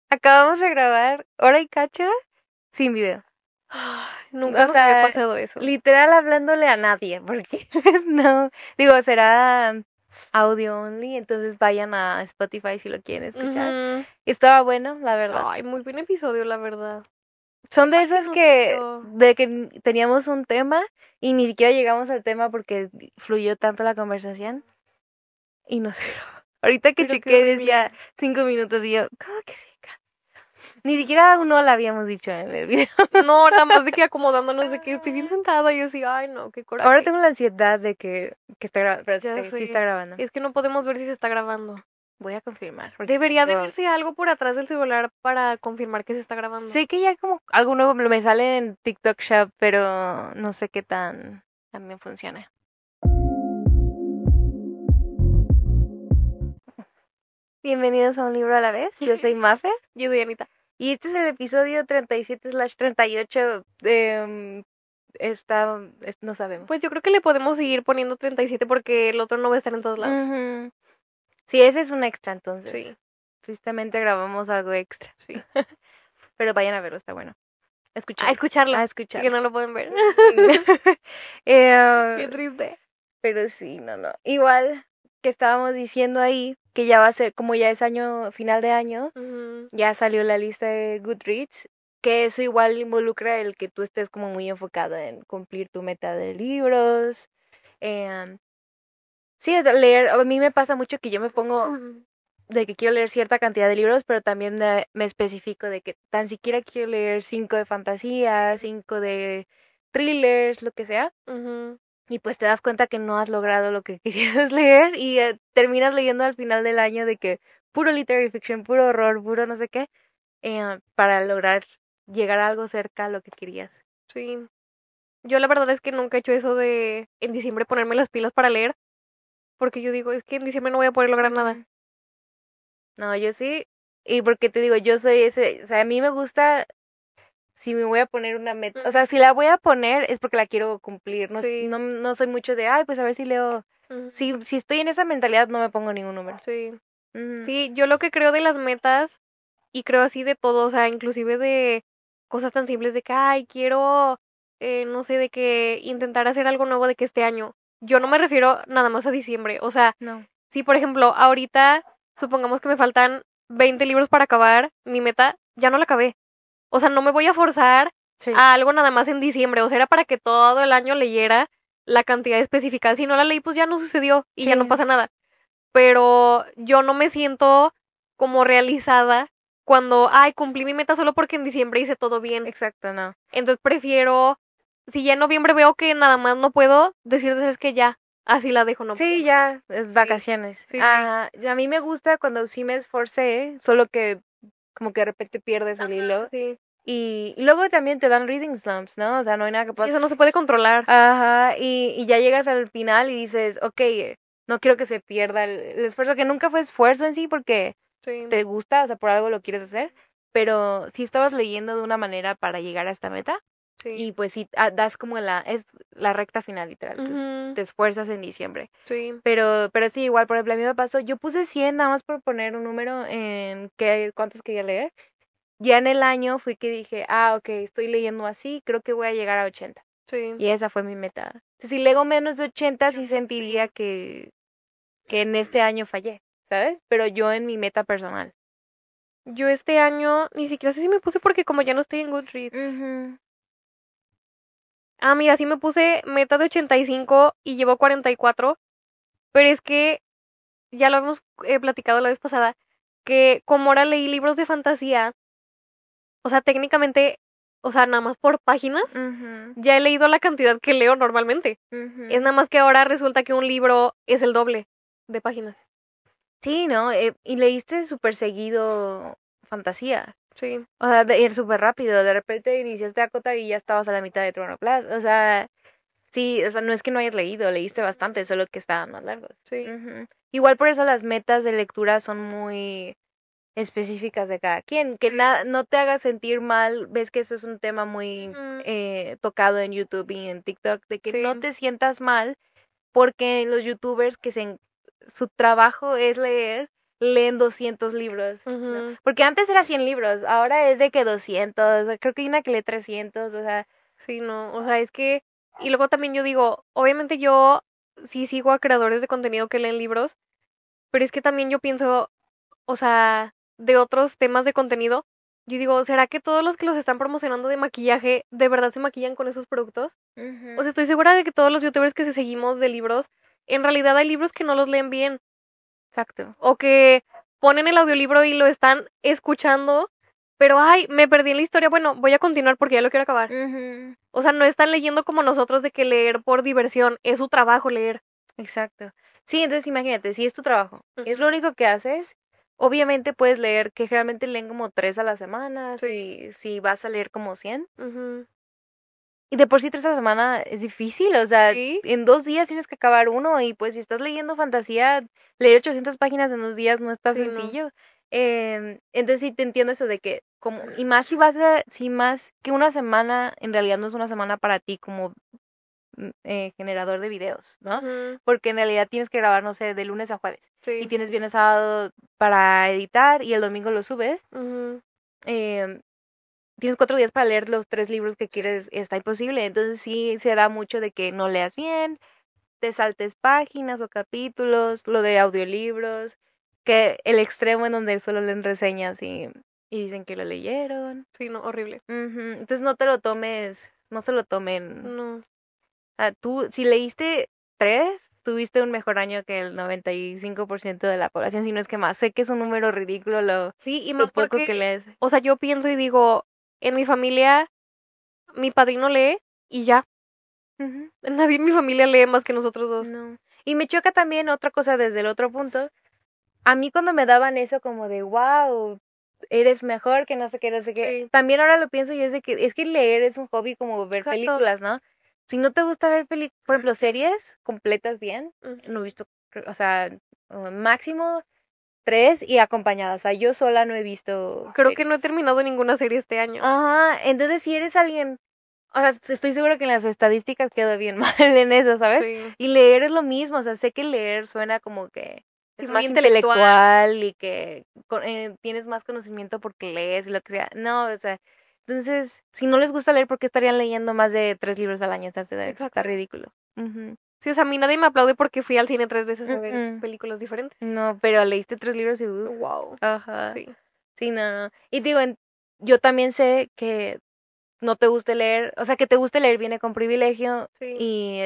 Acabamos de grabar hora y cacho sin video. Ay, nunca O nos había sea, pasado eso. literal hablándole a nadie, porque no, digo, será audio only, entonces vayan a Spotify si lo quieren escuchar. Ujú. Estaba bueno, la verdad. Ay, muy buen episodio, la verdad. Son de Igual que esas no que, salió. de que teníamos un tema y ni siquiera llegamos al tema porque fluyó tanto la conversación y no sé. Ahorita que Pero qué chequé decía horrible. 5 minutos y yo, ¿cómo que sí? Ni siquiera uno la habíamos dicho en el video. No, nada más de que acomodándonos de que estoy bien sentada y yo así, ay no, qué Ahora coraje. tengo la ansiedad de que está grabando, pero Ya sí está sé. grabando. Es que no podemos ver si se está grabando. Voy a confirmar. Porque Debería de verse algo por atrás del celular para confirmar que se está grabando. sé que ya como algo nuevo me sale en TikTok Shop, pero no sé qué tan también funciona. Bienvenidos a Un Libro a la Vez. Yo soy Mafer Yo soy Anita. y este es el episodio 37/38 de... no sabemos. Pues yo creo que le podemos seguir poniendo 37 porque el otro no va a estar en todos lados. Ujú. Sí, ese es un extra entonces. Sí, Tristemente grabamos algo extra. sí. Pero vayan a verlo, está bueno. A Escucharlo. escucharlo. A Que escucharlo. no lo pueden ver. Qué Eh, triste. pero sí, no. Igual que estábamos diciendo ahí, que ya va a ser, como ya es año, final de año, Ujú. ya salió la lista de Goodreads, que eso igual involucra el que tú estés como muy enfocado en cumplir tu meta de libros. em, sí, o sea, leer, a mí me pasa mucho que yo me pongo de que quiero leer cierta cantidad de libros, pero también me especifico de que tan siquiera quiero leer 5 de fantasía, 5 de thrillers, lo que sea. Ujú. Y pues te das cuenta que no has logrado lo que querías leer y terminas leyendo al final del año de que puro literary fiction, puro horror, puro no sé qué, para lograr llegar a algo cerca a lo que querías. Sí. Yo la verdad es que nunca he hecho eso de en diciembre ponerme las pilas para leer, porque yo digo, es que en diciembre no voy a poder lograr nada. Ujú. No, yo sí, y porque te digo, yo soy ese, o sea, a mí me gusta si me voy a poner una meta, o sea, si la voy a poner es porque la quiero cumplir, no, Sí, no soy mucho de, ay, pues a ver si leo, ujú, si estoy en esa mentalidad no me pongo ningún número. sí. Ujú. Sí, yo lo que creo de las metas, y creo así de todo, o sea, inclusive de cosas tan simples de que, ay, quiero, no sé, de que intentar hacer algo nuevo de que este año. Yo no me refiero nada más a diciembre, o sea, No, si por ejemplo, ahorita, supongamos que me faltan 20 libros para acabar, mi meta, ya no la acabé. O sea, no me voy a forzar sí, a algo nada más en diciembre. O sea, era para que todo el año leyera la cantidad específica. Si no la leí, pues ya no sucedió y ya no sí, pasa nada. Pero yo no me siento como realizada cuando, ay, cumplí mi meta solo porque en diciembre hice todo bien. exacto, no. Entonces prefiero, si ya en noviembre veo que nada más no puedo, decir, es que ya, así la dejo, no pasa Sí, nada. ya, es Sí, vacaciones. sí, sí. Ah, a mí me gusta cuando sí me esforcé, solo que como que de repente pierdes el hilo. Sí. Y luego también te dan reading slumps, ¿no? O sea, no hay nada que Sí, eso no puedas... se puede controlar. Ajá, y ya llegas al final y dices, ok, no quiero que se pierda el esfuerzo, que nunca fue esfuerzo en sí porque Sí. te gusta, o sea, por algo lo quieres hacer, pero sí estabas leyendo de una manera para llegar a esta meta. Sí. Y pues sí, das como es la recta final, literal. Entonces Ujú. te esfuerzas en diciembre. Sí. Pero sí, igual, por ejemplo, a mí me pasó, yo puse 100 nada más por poner un número en cuántos quería leer. Ya en el año fui que dije, ah, ok, estoy leyendo así, creo que voy a llegar a 80. Sí. Y esa fue mi meta. Si leo menos de 80 sí sentiría que en este año fallé, ¿sabes? Pero yo en mi meta personal. Yo este año ni siquiera sé si me puse porque como ya no estoy en Goodreads. Ujú. Ah, mira, sí me puse meta de 85 y llevo 44, pero es que ya lo hemos platicado la vez pasada, que como ahora leí libros de fantasía, o sea, técnicamente, o sea, nada más por páginas, Ujú, ya he leído la cantidad que leo normalmente. Es ujú. nada más que ahora resulta que un libro es el doble de páginas. Sí, ¿no? Y leíste súper seguido fantasía. Sí, O sea, de ir súper rápido. De repente iniciaste a acotar y ya estabas a la mitad de Tronoplast. O sea, sí, o sea, no es que no hayas leído, leíste bastante, solo que estaban más largos. sí, Ujú. Igual por eso las metas de lectura son muy específicas de cada quien. Que no te haga sentir mal. Ves que eso es un tema muy ujú, tocado en YouTube y en TikTok, de que no sí, te sientas mal porque los youtubers su trabajo es leer, leen 200 libros, ¿no? Ujú. Porque antes era 100 libros, ahora es de que 200, creo que hay una que lee 300, o sea, Sí, no, o sea, es que, y luego también yo digo, obviamente yo sí sigo a creadores de contenido que leen libros, pero es que también yo pienso, o sea, de otros temas de contenido, yo digo, ¿será que todos los que los están promocionando de maquillaje de verdad se maquillan con esos productos? O sea, estoy segura de que todos los youtubers que seguimos de libros, en realidad hay libros que no los leen bien, exacto. o que ponen el audiolibro y lo están escuchando, pero ay, me perdí en la historia, bueno, voy a continuar porque ya lo quiero acabar. Ujú, O sea, no están leyendo como nosotros de que leer por diversión, es su trabajo leer. exacto. Sí, entonces imagínate, si es tu trabajo, es lo Ujú. único que haces, obviamente puedes leer, que generalmente leen como 3 a la semana, Sí. si vas a leer como 100. Ujú. Y de por sí 3 a la semana es difícil, o sea, Sí, en 2 días tienes que acabar uno y pues si estás leyendo fantasía, leer 800 páginas en 2 días no está sí, no. sencillo. Entonces sí te entiendo eso de que, como, y más si vas a, si más que una semana, en realidad no es una semana para ti como generador de videos, ¿no? Ujú. Porque en realidad tienes que grabar, no sé, de lunes a jueves y Sí. tienes viernes, sábado para editar y el domingo lo subes. Ujú. em, Tienes 4 días para leer los 3 libros que quieres, está imposible. Entonces sí se da mucho de que no leas bien, te saltes páginas o capítulos, lo de audiolibros, que el extremo en donde solo leen reseñas y dicen que lo leyeron. Sí, no, horrible. Ujú, entonces no te lo tomes, no se lo tomen. No. Tú, si leíste 3, tuviste un mejor año que el 95% de la población, si no es que más. Sé que es un número ridículo Sí, y lo más poco porque, que lees. o sea, yo pienso y digo, en mi familia, mi padrino lee y ya. Ujú. Nadie en mi familia lee más que nosotros dos. No. Y me choca también otra cosa desde el otro punto. A mí cuando me daban eso como de, wow, eres mejor que no sé qué, no sé qué. Sí, También ahora lo pienso y es que leer es un hobby como ver exacto. películas, ¿no? Si no te gusta ver por ejemplo, series completas bien, no he Ujú. visto, o sea, máximo 3 y acompañadas. O sea, yo sola no he visto Creo que no he series. terminado ninguna serie este año. Ajá, entonces si eres alguien, o sea, estoy segura que en las estadísticas quedo bien mal en eso, ¿sabes? Sí. Y leer es lo mismo, o sea, sé que leer suena como que Sí, es muy más intelectual. intelectual y que tienes más conocimiento porque lees y lo que sea. No, o sea, entonces, si no les gusta leer, ¿por qué estarían leyendo más de 3 libros al año? O sea, está Exacto. ridículo. Ujú. Sí, o sea, a mí nadie me aplaude porque fui al cine 3 veces a ver Mm, películas diferentes. no, pero leíste 3 libros y Wow. ajá. Sí. Sí, no. Y digo, yo también sé que no te guste leer, o sea, que te guste leer viene con privilegio Sí.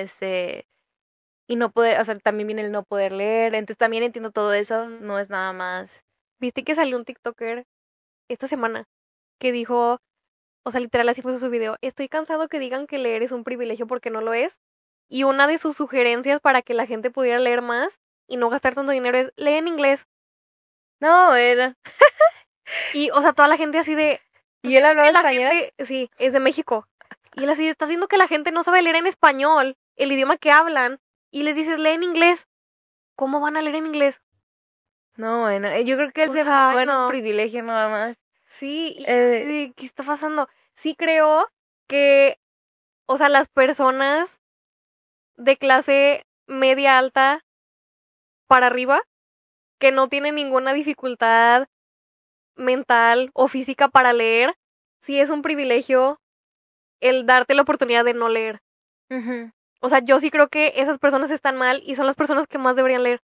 y no poder, o sea, también viene el no poder leer, entonces también entiendo todo eso, Mm. no es nada más. ¿Viste que salió un TikToker esta semana que dijo, o sea, literal así puso su video, estoy cansado que digan que leer es un privilegio porque no lo es? Y una de sus sugerencias para que la gente pudiera leer más y no gastar tanto dinero es lee en inglés. No, era. Y, o sea, toda la gente así de, ¿estás ¿Y él viendo hablaba que la español? gente, sí, es de México? Y él así, ¿estás viendo que la gente no sabe leer en español, el idioma que hablan? Y les dices, lee en inglés. ¿Cómo van a leer en inglés? No, bueno, yo creo que él O se sea, enfocó ay, en un no. privilegio nada más. Sí, y yo así Eh, de, ¿qué está pasando? Sí creo que, o sea, las personas de clase media alta para arriba, que no tienen ninguna dificultad mental o física para leer, sí es un privilegio el darte la oportunidad de no leer. ujú. O sea, yo sí creo que esas personas están mal y son las personas que más deberían leer.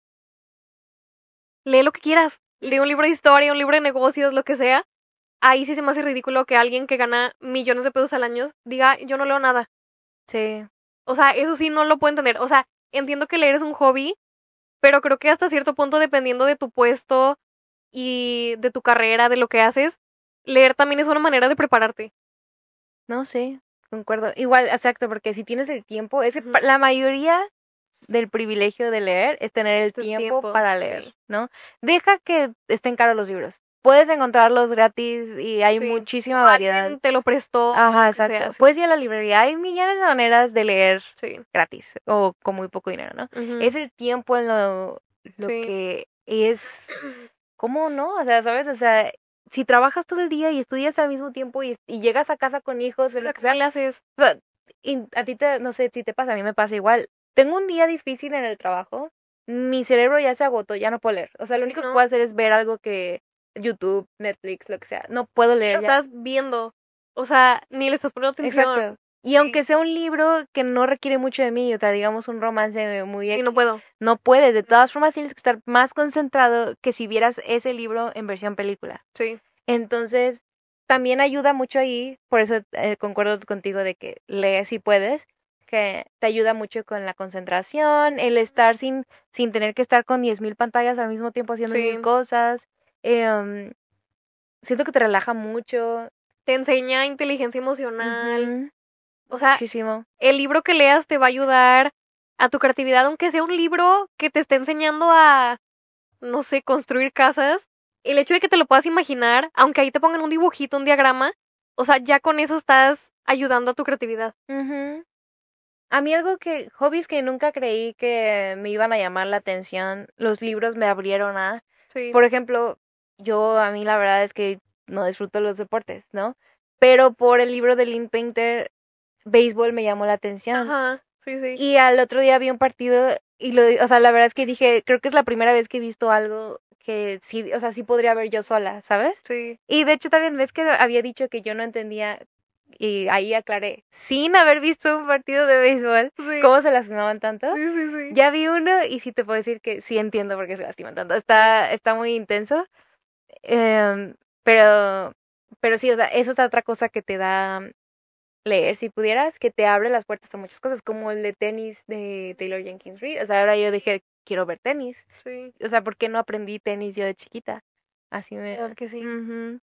Lee lo que quieras. Lee un libro de historia, un libro de negocios, lo que sea. Ahí sí se me hace ridículo que alguien que gana millones de pesos al año diga, yo no leo nada. Sí, O sea, eso sí no lo puedo entender. O sea, entiendo que leer es un hobby, pero creo que hasta cierto punto, dependiendo de tu puesto y de tu carrera, de lo que haces, leer también es una manera de prepararte. no sé, concuerdo. Igual, exacto, porque si tienes el tiempo, Ujú. la mayoría del privilegio de leer es tener el Tu tiempo tiempo, para leer, sí. ¿no? Deja que estén caros los libros. Puedes encontrarlos gratis y hay Sí. O muchísima variedad. alguien te lo prestó o Ajá, lo que sea, exacto. sí. Puedes ir a la librería. Hay millones de maneras de leer Sí. gratis o con muy poco dinero, ¿no? Ujú. Es el tiempo en lo Sí. que es, ¿cómo no? O sea, ¿sabes? O sea, si trabajas todo el día y estudias al mismo tiempo y llegas a casa con hijos o O lo sea, que ¿cómo sea, le haces? o sea, y a ti no sé si te pasa, a mí me pasa igual. Tengo un día difícil en el trabajo mi cerebro ya se agotó, ya no puedo leer. O sea, lo Sí, único que ¿no? puedo hacer es ver algo que YouTube, Netflix, lo que sea. No puedo Lo leer ya. estás viendo. O sea, ni le estás poniendo atención. Exacto. Y Sí. aunque sea un libro que no requiere mucho de mí, o sea, digamos un romance muy Sí, no X, puedo. no puedes. De todas formas, tienes que estar más concentrado que si vieras ese libro en versión película. Sí. Entonces, también ayuda mucho ahí, por eso concuerdo contigo de que lees si puedes, que te ayuda mucho con la concentración, el estar sin tener que estar con 10.000 pantallas al mismo tiempo haciendo Sí. 1000 cosas. Em, Siento que te relaja mucho. Te enseña inteligencia emocional. Ujú, O sea, muchísimo. el libro que leas te va a ayudar a tu creatividad, aunque sea un libro que te esté enseñando a, no sé, construir casas. El hecho de que te lo puedas imaginar, aunque ahí te pongan un dibujito, un diagrama, o sea, ya con eso estás ayudando a tu creatividad. Ujú. A mí hobbies que nunca creí que me iban a llamar la atención, los libros me abrieron a, Sí. por ejemplo, a mí la verdad es que no disfruto los deportes, ¿no? Pero por el libro de Lynn Painter, béisbol me llamó la atención. Ajá, sí, sí. Y al otro día vi un partido y o sea, la verdad es que dije, creo que es la primera vez que he visto algo que sí, o sea, sí podría ver yo sola, ¿sabes? Sí. Y de hecho también ves que había dicho que yo no entendía y ahí aclaré, sin haber visto un partido de béisbol, Sí. cómo se lastimaban tanto. Sí, sí, sí. Ya vi uno y sí te puedo decir que sí entiendo por qué se lastiman tanto. Está muy intenso. em, pero, pero sí, o sea, eso es otra cosa que te da leer, si pudieras, que te abre las puertas a muchas cosas, como el de tenis de Taylor Jenkins Reid. O sea, ahora yo dije, quiero ver tenis. Sí. O sea, ¿por qué no aprendí tenis yo de chiquita? Así Verdad que sí. Ujú.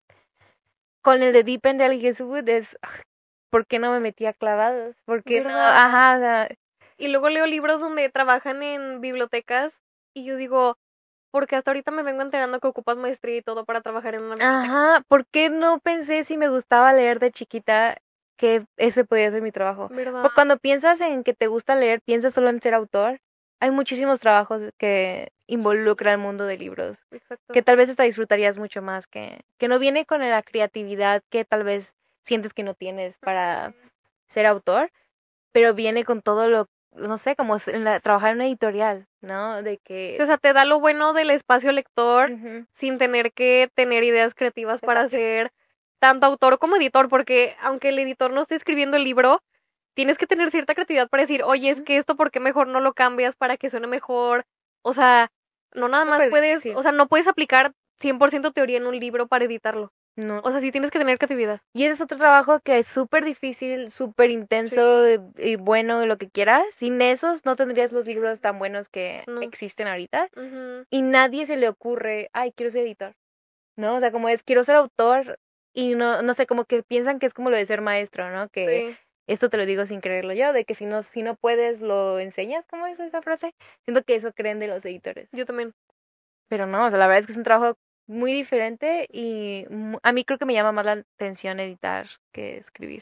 Con el de Deep End de Alice Wood ¿por qué no me metí a clavados? ¿Por qué no? ¿Verdad? Ajá, o sea, Y luego leo libros donde trabajan en bibliotecas y yo digo, porque hasta ahorita me vengo enterando que ocupas maestría y todo para trabajar en una biblioteca. ajá, ¿por qué no pensé si me gustaba leer de chiquita que ese podía ser mi trabajo? ¿Verdad? Porque cuando piensas en que te gusta leer, piensas solo en ser autor. Hay muchísimos trabajos que involucran el mundo de libros, Exacto. que tal vez hasta disfrutarías mucho más, que no viene con la creatividad que tal vez sientes que no tienes para ser autor, pero viene con todo no sé, como trabajar en una editorial, ¿no? De Sí, que... o sea, te da lo bueno del espacio lector Ujú, sin tener que tener ideas creativas para exacto. ser tanto autor como editor, porque aunque el editor no esté escribiendo el libro, tienes que tener cierta creatividad para decir, oye, es Ujú. que esto, ¿por qué mejor no lo cambias para que suene mejor? O sea, no Está nada más súper puedes, difícil. o sea, no puedes aplicar 100% teoría en un libro para editarlo. No. O sea, sí tienes que tener creatividad. Y ese es otro trabajo que es súper difícil, súper Sí, intenso y bueno, lo que quieras. Sin esos no tendrías los libros tan buenos que no. existen ahorita. Ujú. Y nadie se le ocurre, ay, quiero ser editor, ¿no? O sea, como es, quiero ser autor y no sé, como que piensan que es como lo de ser maestro, ¿no? Que Sí, esto te lo digo sin creerlo yo, de que si no puedes, lo enseñas, ¿cómo es esa frase? Siento que eso creen de los editores. yo también. Pero no, o sea, la verdad es que es un trabajo muy diferente y a mí creo que me llama más la atención editar que escribir.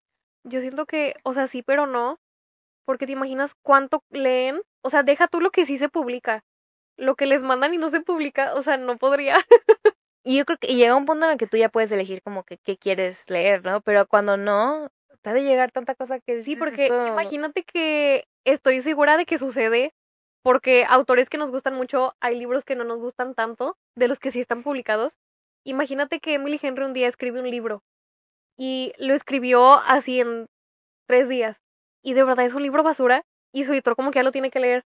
Yo siento que, o sea, sí, pero no, porque te imaginas cuánto leen. O sea, deja tú lo que sí se publica. Lo que les mandan y no se publica, o sea, no podría. Y yo creo que llega un punto en el que tú ya puedes elegir como que qué quieres leer, ¿no? Pero cuando no, te ha de llegar tanta cosa que Sí, dices porque esto. imagínate que estoy segura de que sucede, porque autores que nos gustan mucho, hay libros que no nos gustan tanto, de los que sí están publicados. Imagínate que Emily Henry un día escribe un libro y lo escribió así en 3 días. Y de verdad es un libro basura y su editor como que ya lo tiene que leer.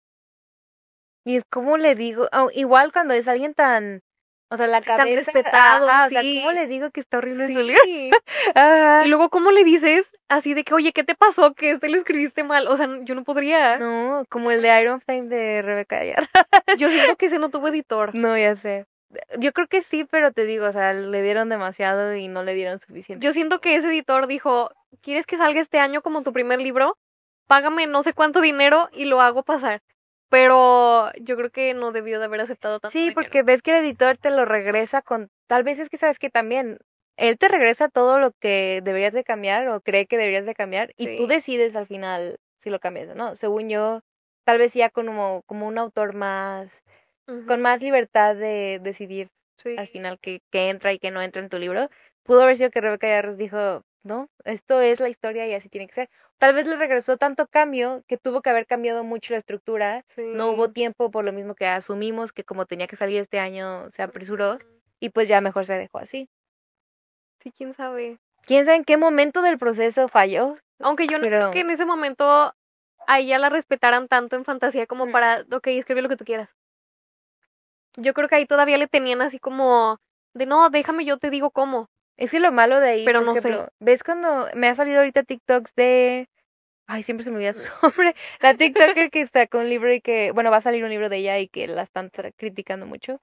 Y es como le digo, igual cuando es alguien tan, o sea, la Sí, tan cabeza, respetado, ajá, o sea, ¿cómo sí, le digo que está horrible su libro? sí. Y Ajá. luego, ¿cómo le dices así de que, oye, ¿qué te pasó? Que este lo escribiste mal. O sea, yo no podría. No, como el de Iron Flame de Rebecca Yarros. Yo siento que ese no tuvo editor. No, ya sé. Yo creo que sí, pero te digo, o sea, le dieron demasiado y no le dieron suficiente Yo siento tiempo. que ese editor dijo, ¿quieres que salga este año como tu primer libro? Págame no sé cuánto dinero y lo hago pasar. Pero yo creo que no debió de haber aceptado tanto Sí, dinero. porque ves que el editor te lo regresa con, tal vez es que sabes que también, él te regresa todo lo que deberías de cambiar o cree que deberías de cambiar y tú Sí. decides al final si lo cambias o no. Según yo, tal vez ya como un autor Ujú, con más libertad de decidir sí. al final qué entra y qué no entra en tu libro. Pudo haber sido que Rebeca Yarros dijo, ¿no? Esto es la historia y así tiene que ser. Tal vez le regresó tanto cambio que tuvo que haber cambiado mucho la estructura. No hubo Sí. tiempo, por lo mismo que asumimos que como tenía que salir este año, se apresuró y pues ya mejor se dejó así. Sí, quién sabe. ¿Quién sabe en qué momento del proceso falló? Aunque yo no creo Pero que en ese momento a ella la respetaran tanto en fantasía como para, ok, escribe lo que tú quieras. Yo creo que ahí todavía le tenían así como de, no, déjame, yo te digo cómo, es que lo malo de ahí, pero por no sé. ejemplo, ¿ves cuando me ha salido ahorita TikToks de... Ay, siempre se me olvida su nombre. La TikToker que sacó un libro y que, bueno, va a salir un libro de ella y que la están criticando mucho.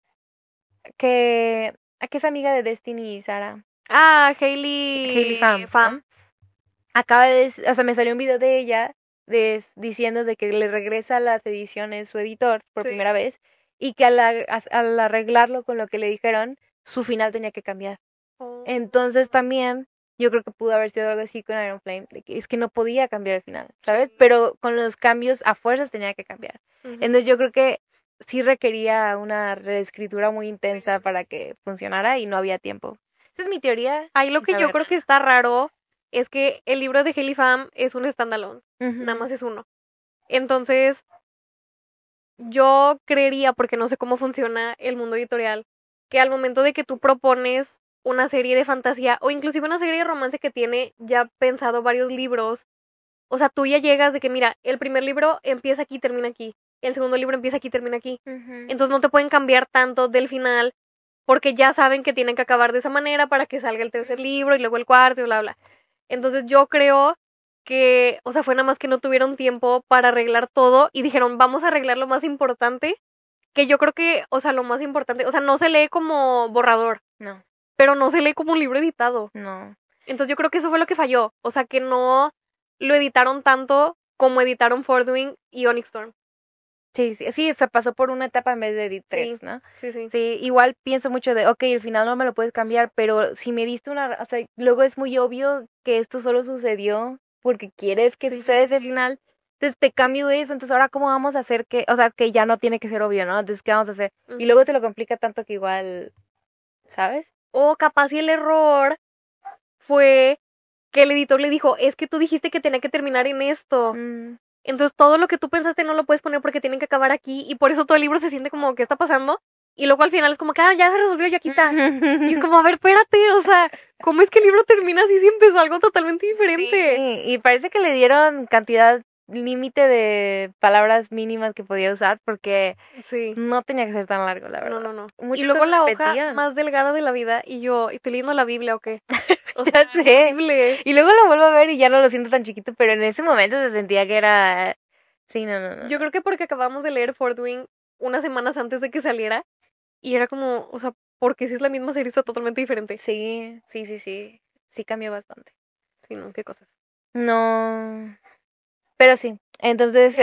Que es amiga de Destiny y Sara. Ah, Hailey Hailey Pham, Pham. ¿no? Acaba de, o sea, me salió un video de ella diciendo de que le regresa las ediciones su editor por Sí. primera vez y que al arreglarlo con lo que le dijeron, su final tenía que cambiar. Oh. Entonces también yo creo que pudo haber sido algo así con Iron Flame, de que es que no podía cambiar el final, ¿sabes? Sí. Pero con los cambios a fuerzas tenía que cambiar. Ujú. Entonces yo creo que sí requería una reescritura muy intensa para que funcionara y no había tiempo. Esa es mi teoría. Ahí lo sin que yo saber. creo que está raro es que el libro de Hailey Pham es un standalone, nada Ujú. más es uno. Entonces, yo creería, porque no sé cómo funciona el mundo editorial, que al momento de que tú propones una serie de fantasía o inclusive una serie de romance que tiene ya pensado varios libros, o sea, tú ya llegas de que, mira, el primer libro empieza aquí, termina aquí, el segundo libro empieza aquí, termina aquí. Ujú. Entonces no te pueden cambiar tanto del final porque ya saben que tienen que acabar de esa manera para que salga el tercer libro y luego el cuarto y bla, bla. Entonces yo creo que, o sea, fue nada más que no tuvieron tiempo para arreglar todo y dijeron, vamos a arreglar lo más importante, que yo creo que, o sea, lo más importante, o sea, no se lee como borrador, No, pero no se lee como un libro editado. no. Entonces yo creo que eso fue lo que falló, o sea, que no lo editaron tanto como editaron Fordwing y Onyx Storm. Sí, sí, sí, se pasó por una etapa en vez de Sí, tres, ¿no? sí, sí. Sí, igual pienso mucho de, ok, el final no me lo puedes cambiar, pero si me diste una, o sea, luego es muy obvio que esto solo sucedió porque quieres que Sí, suceda sí, ese sí. final, entonces te cambio eso, entonces ahora cómo vamos a hacer que, o sea, que ya no tiene que ser obvio, ¿no? Entonces, ¿qué vamos a hacer? Y luego Ujú. te lo complica tanto que igual, ¿sabes? O capaz si el error fue que el editor le dijo, es que tú dijiste que tenía que terminar en esto. Mm. Entonces todo lo que tú pensaste no lo puedes poner porque tienen que acabar aquí y por eso todo el libro se siente como que está pasando y luego al final es como que ya se resolvió y aquí está. Y es como, a ver, espérate, o sea, ¿cómo es que el libro termina así si empezó algo totalmente diferente? Sí, y parece que le dieron cantidad límite de palabras mínimas que podía usar porque Sí, no tenía que ser tan largo, la no, verdad. no, no. Y Muchas luego cosas la hoja repetían. más delgada de la vida y yo, ¿estoy leyendo la Biblia o qué? O Ya sea, sé. horrible. Y luego lo vuelvo a ver y ya no lo siento tan chiquito, pero en ese momento se sentía que era... Sí, no, no, no. Yo creo que porque acabamos de leer Fort Wing unas semanas antes de que saliera y era como, o sea, porque si es la misma serie está totalmente diferente. Sí, sí, sí, sí. Sí cambió bastante. Sí, no, qué cosas. No. Pero sí. Entonces,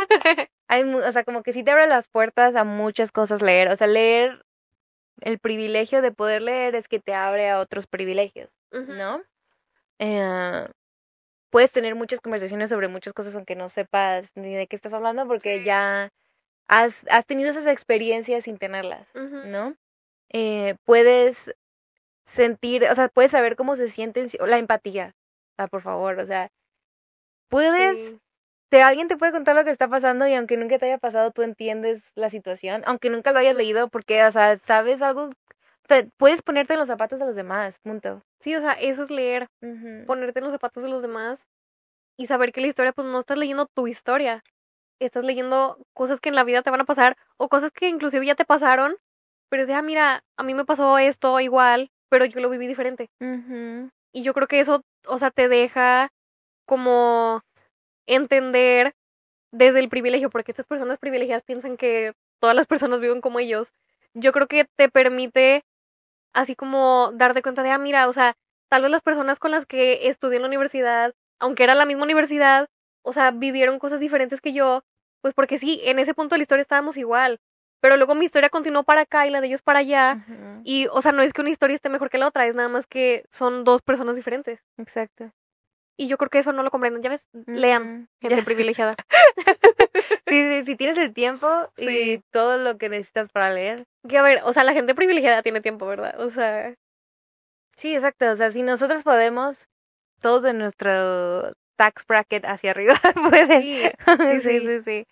o sea, como que sí te abre las puertas a muchas cosas leer. O sea, leer, el privilegio de poder leer es que te abre a otros privilegios, Ujú. ¿no? Eh, puedes tener muchas conversaciones sobre muchas cosas aunque no sepas ni de qué estás hablando porque Sí. ya has tenido esas experiencias sin tenerlas, Ujú. ¿no? Puedes sentir, o sea, puedes saber cómo se sienten, la empatía, por favor, o sea, puedes, Sí. alguien te puede contar lo que está pasando y aunque nunca te haya pasado, tú entiendes la situación, aunque nunca lo hayas leído porque, o sea, sabes algo, o sea, puedes ponerte en los zapatos de los demás, punto. Sí, o sea, eso es leer, Ujú. ponerte en los zapatos de los demás y saber que la historia, pues no estás leyendo tu historia, estás leyendo cosas que en la vida te van a pasar o cosas que inclusive ya te pasaron, pero es de, mira, a mí me pasó esto igual, pero yo lo viví diferente. Ujú. Y yo creo que eso, o sea, te deja como entender desde el privilegio, porque estas personas privilegiadas piensan que todas las personas viven como ellos. Yo creo que te permite así como darte cuenta de, mira, o sea, tal vez las personas con las que estudié en la universidad, aunque era la misma universidad, o sea, vivieron cosas diferentes que yo, pues porque sí, en ese punto de la historia estábamos igual, pero luego mi historia continuó para acá y la de ellos para allá, Ujú. y, o sea, no es que una historia esté mejor que la otra, es nada más que son dos personas diferentes. Exacto. Y yo creo que eso no lo comprenden, ya ves, lean, Ujú. gente Ya sé. privilegiada. Sí, sí, si tienes el tiempo y Sí. todo lo que necesitas para leer. Que a ver, o sea, la gente privilegiada tiene tiempo, ¿verdad? O sea, Sí, exacto. O sea, si nosotros podemos, todos de nuestro tax bracket hacia arriba pueden. Sí, Sí, sí, sí, sí. sí.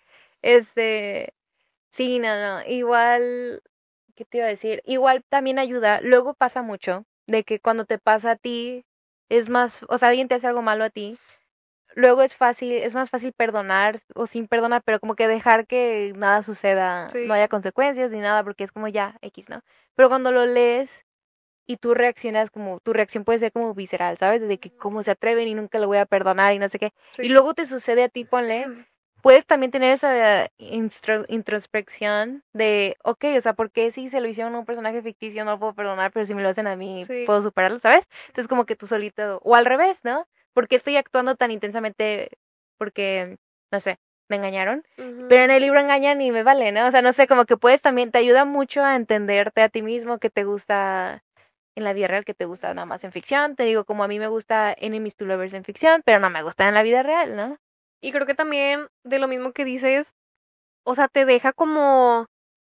Este, sí, no, no. Igual, ¿qué te iba a decir? Igual también ayuda. Luego pasa mucho de que cuando te pasa a ti, es más, o sea, alguien te hace algo malo a ti. Luego es más fácil perdonar o sin perdonar, pero como que dejar que nada suceda, Sí. no haya consecuencias ni nada, porque es como ya, X, ¿no? Pero cuando lo lees y tú reaccionas como, tu reacción puede ser como visceral, ¿sabes? Desde que cómo se atreven y nunca lo voy a perdonar y no sé qué. Y Sí. luego te sucede a ti, ponle, puedes también tener esa introspección de, ok, o sea, ¿por qué si se lo hicieron a un personaje ficticio no lo puedo perdonar, pero si me lo hacen a mí Sí. puedo superarlo, ¿sabes? Entonces como que tú solito, o al revés, ¿no? ¿Por qué estoy actuando tan intensamente porque, no sé, me engañaron? Ujú. Pero en el libro engañan y me vale, ¿no? O sea, no sé, como que puedes también, te ayuda mucho a entenderte a ti mismo, que te gusta en la vida real, que te gusta nada más en ficción. Te digo, como a mí me gusta Enemies to Lovers en ficción, pero no me gusta en la vida real, ¿no? Y creo que también de lo mismo que dices, o sea, te deja como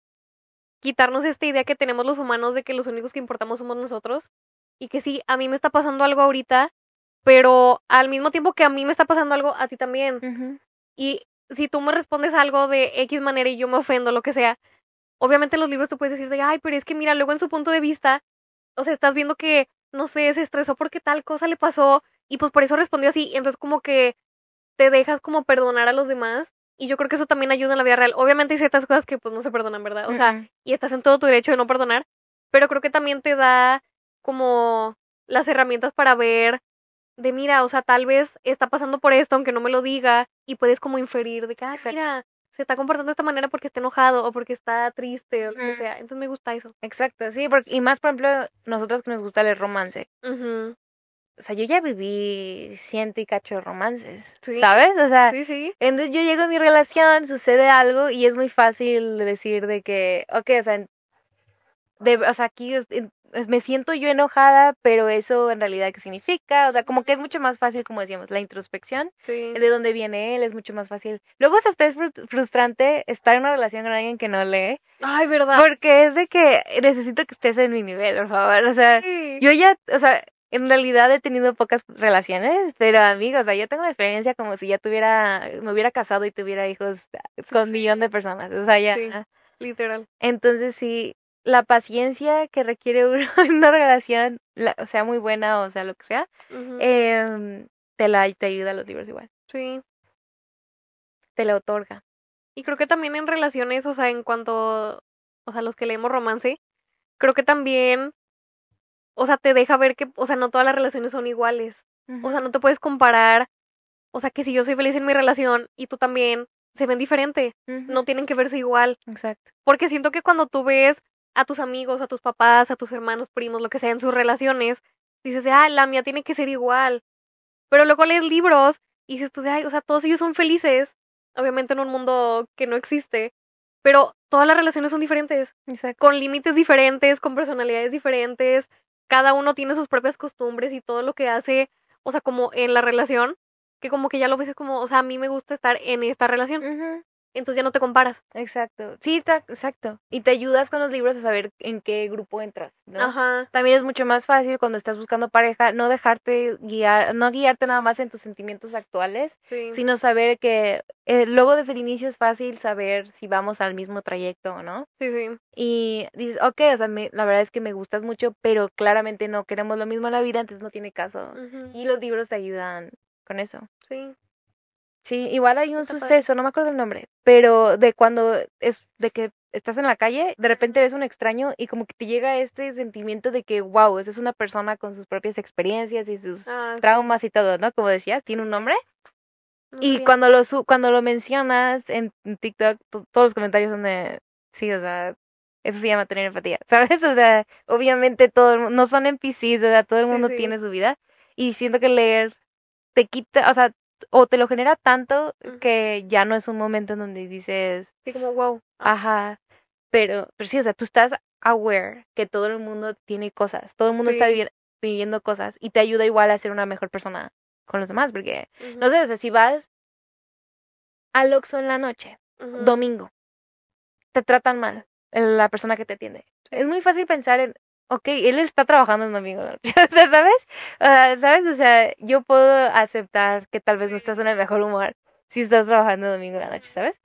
quitarnos esta idea que tenemos los humanos de que los únicos que importamos somos nosotros. Y que sí, a mí me está pasando algo ahorita, pero al mismo tiempo que a mí me está pasando algo, a ti también. Ujú. Y si tú me respondes algo de X manera y yo me ofendo, lo que sea, obviamente en los libros tú puedes decir de, ay, pero es que mira, luego en su punto de vista, o sea, estás viendo que, no sé, se estresó porque tal cosa le pasó y pues por eso respondió así. Entonces como que te dejas como perdonar a los demás y yo creo que eso también ayuda en la vida real. Obviamente hay ciertas cosas que pues no se perdonan, ¿verdad? O sea, Mm-mm. y estás en todo tu derecho de no perdonar, pero creo que también te da como las herramientas para ver de mira, o sea, tal vez está pasando por esto, aunque no me lo diga, y puedes como inferir de que, ah, Exacto. mira, se está comportando de esta manera porque está enojado o porque está triste o lo que Ujú. sea. Entonces me gusta eso. Exacto, sí, porque, y más, por ejemplo, nosotros que nos gusta leer romance. Ujú. O sea, yo ya viví ciento y cacho romances, Sí, ¿sabes? O sea, sí, sí. entonces yo llego a mi relación, sucede algo y es muy fácil decir de que, ok, o sea, o sea, aquí me siento yo enojada, pero eso en realidad qué significa, o sea, como que es mucho más fácil, como decíamos, la introspección, Sí. de dónde viene él, es mucho más fácil. Luego hasta es frustrante estar en una relación con alguien que no lee, Ay, ¿verdad? porque es de que necesito que estés en mi nivel, por favor, o sea, Sí. yo ya, o sea, en realidad he tenido pocas relaciones, pero amigos, o sea, yo tengo una experiencia como si ya me hubiera casado y tuviera hijos con un millón de personas, o sea, Sí, ya. literal. Entonces sí, la paciencia que requiere uno en una relación, o sea muy buena o sea lo que sea, Ujú. em, te ayuda a los libros igual, Sí. te la otorga. Y creo que también en relaciones, o sea, en cuanto, o sea, los que leemos romance, creo que también, o sea, te deja ver que, o sea, no todas las relaciones son iguales. O sea, Ujú, no te puedes comparar, o sea, que si yo soy feliz en mi relación y tú también, se ven diferente. ujú, No tienen que verse igual. exacto. Porque siento que cuando tú ves a tus amigos, a tus papás, a tus hermanos, primos, lo que sea en sus relaciones, dices, ah, la mía tiene que ser igual. Pero luego lees libros y dices tú, ay, o sea, todos ellos son felices, obviamente en un mundo que no existe, pero todas las relaciones son diferentes, Exacto. con límites diferentes, con personalidades diferentes, cada uno tiene sus propias costumbres y todo lo que hace, o sea, como en la relación, que como que ya lo ves es como, o sea, a mí me gusta estar en esta relación, Ujú, entonces ya no te comparas. exacto. Sí, exacto. Y te ayudas con los libros a saber en qué grupo entras, ¿no? Ajá, También es mucho más fácil cuando estás buscando pareja no dejarte guiar, no guiarte nada más en tus sentimientos actuales, sí, sino saber que luego desde el inicio es fácil saber si vamos al mismo trayecto o no. sí, sí, Y dices, ok, o sea, la verdad es que me gustas mucho, pero claramente no queremos lo mismo en la vida, entonces no tiene caso. ujú, Y los libros te ayudan con eso. sí, Sí, igual hay un está padre. suceso, no me acuerdo el nombre, pero de cuando es de que estás en la calle, de repente ves un extraño y como que te llega este sentimiento de que, wow, esa es una persona con sus propias experiencias y sus Ah, sí, traumas y todo, ¿no? Como decías, tiene un nombre. no Y sabía. cuando lo mencionas en TikTok, todos los comentarios son de, sí, o sea, eso se llama tener empatía, ¿sabes? O sea, obviamente no son NPCs, o sea, todo el Sí, mundo sí, tiene su vida. Y siento que leer te quita, o sea, o te lo genera tanto ujú, que ya no es un momento en donde dices, sí, como wow. ajá, pero sí, o sea, tú estás aware que todo el mundo tiene cosas, todo el mundo está Sí, viviendo cosas y te ayuda igual a ser una mejor persona con los demás, porque, no ujú, sé, o sea, si vas al Oxxo en la noche, ujú, domingo, te tratan mal, la persona que te atiende. sí, Es muy fácil pensar en, ok, él está trabajando un domingo, ¿no? O sea, ¿sabes? ¿Sabes? O sea, yo puedo aceptar que tal vez no estás en el mejor humor si estás trabajando domingo en la noche, ¿sabes?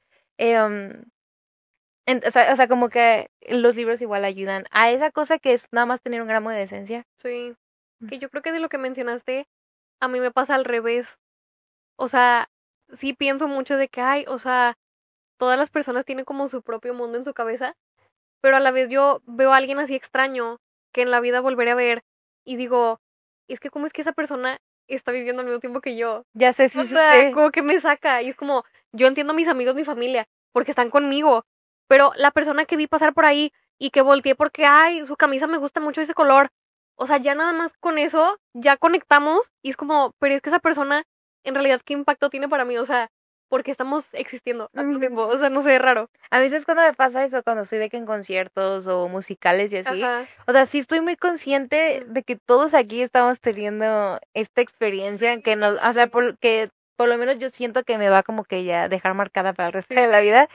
O sea, como que los libros igual ayudan a esa cosa que es nada más tener un gramo de decencia. Sí. Que yo creo que de lo que mencionaste, a mí me pasa al revés. O sea, sí pienso mucho de que, ay, o sea, todas las personas tienen como su propio mundo en su cabeza, pero a la vez yo veo a alguien así extraño que en la vida volveré a ver y digo, es que cómo es que esa persona está viviendo al mismo tiempo que yo. Ya sé, O sí, sí, sea, sí. como que me saca y es como, yo entiendo a mis amigos, mi familia, porque están conmigo, pero la persona que vi pasar por ahí y que volteé porque, ay, su camisa me gusta mucho ese color, o sea, ya nada más con eso, ya conectamos y es como, pero es que esa persona, en realidad, ¿qué impacto tiene para mí? O sea, porque estamos existiendo al mismo tiempo, o sea, no sé, es raro. A veces cuando me pasa eso, cuando estoy de que en conciertos o musicales y así, Ajá. o sea, sí estoy muy consciente de que todos aquí estamos teniendo esta experiencia que nos, o sea, que por lo menos yo siento que me va como que ya dejar marcada para el resto de la vida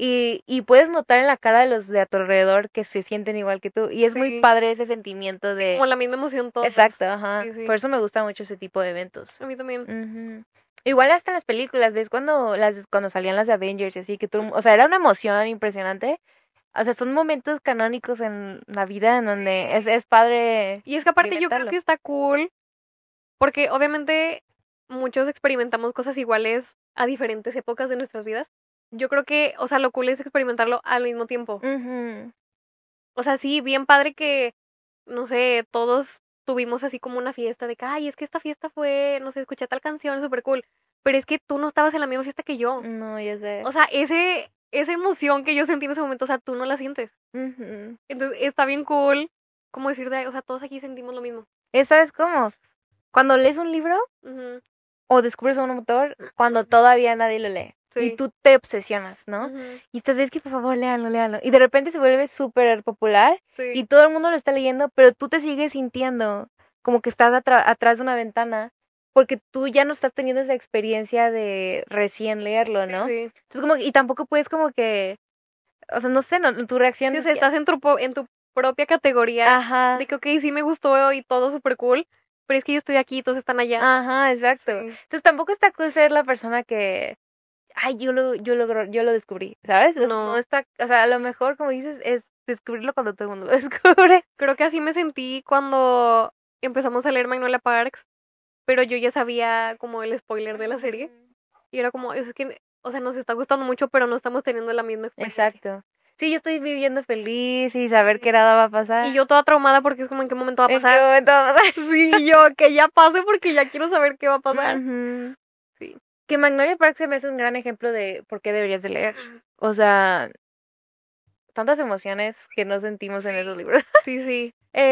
y puedes notar en la cara de los de a tu alrededor que se sienten igual que tú y es muy Sí. padre ese sentimiento Sí, de... como la misma emoción todos. Exacto, ajá. Sí, sí. Por eso me gusta mucho ese tipo de eventos. A mí también. Ujú. Igual hasta en las películas, ¿ves? Cuando salían las Avengers y así, que tú, o sea, era una emoción impresionante. O sea, son momentos canónicos en la vida en donde es padre Y es que aparte yo creo experimentarlo. que está cool, porque obviamente muchos experimentamos cosas iguales a diferentes épocas de nuestras vidas. Yo creo que, o sea, lo cool es experimentarlo al mismo tiempo. Ujú. O sea, sí, bien padre que, no sé, todos tuvimos así como una fiesta de que, ay, es que esta fiesta fue, no sé, escuché tal canción, súper cool. Pero es que tú no estabas en la misma fiesta que yo. No, ya sé. O sea, esa emoción que yo sentí en ese momento, o sea, tú no la sientes. Ujú. Entonces, está bien cool, como decir, o sea, todos aquí sentimos lo mismo. ¿Sabes cómo? Cuando lees un libro Ujú, o descubres a un autor, cuando todavía nadie lo lee. Y sí. tú te obsesionas, ¿no? Ujú, Y estás, es que por favor, léanlo, léanlo. Y de repente se vuelve súper popular y sí. todo el mundo lo está leyendo, pero tú te sigues sintiendo como que estás atrás de una ventana porque tú ya no estás teniendo esa experiencia de recién leerlo, Sí, ¿no? sí. Entonces como y tampoco puedes como que, o sea, no sé, no, tu reacción Sí, o es sea, que, estás en tu propia categoría ajá, de que, ok, sí me gustó y todo súper cool, pero es que yo estoy aquí y todos están allá. ajá, exacto. Sí. Entonces tampoco está cool ser la persona que ay, yo lo descubrí, ¿sabes? No No. está, o sea, a lo mejor, como dices, es descubrirlo cuando todo el mundo lo descubre. Creo que así me sentí cuando empezamos a leer Magnolia Parks, pero yo ya sabía como el spoiler de la serie. Y era como, es que, o sea, nos está gustando mucho, pero no estamos teniendo la misma experiencia. Exacto. Sí, yo estoy viviendo feliz y saber que nada va a pasar. Y yo toda traumada porque es como en qué momento va a ¿En qué pasar. momento va a pasar? Sí, yo que ya pase porque ya quiero saber qué va a pasar. Ujú. Sí. Que Magnolia Park se me hace un gran ejemplo de por qué deberías de leer. O sea, tantas emociones que no sentimos en esos libros. Sí, sí.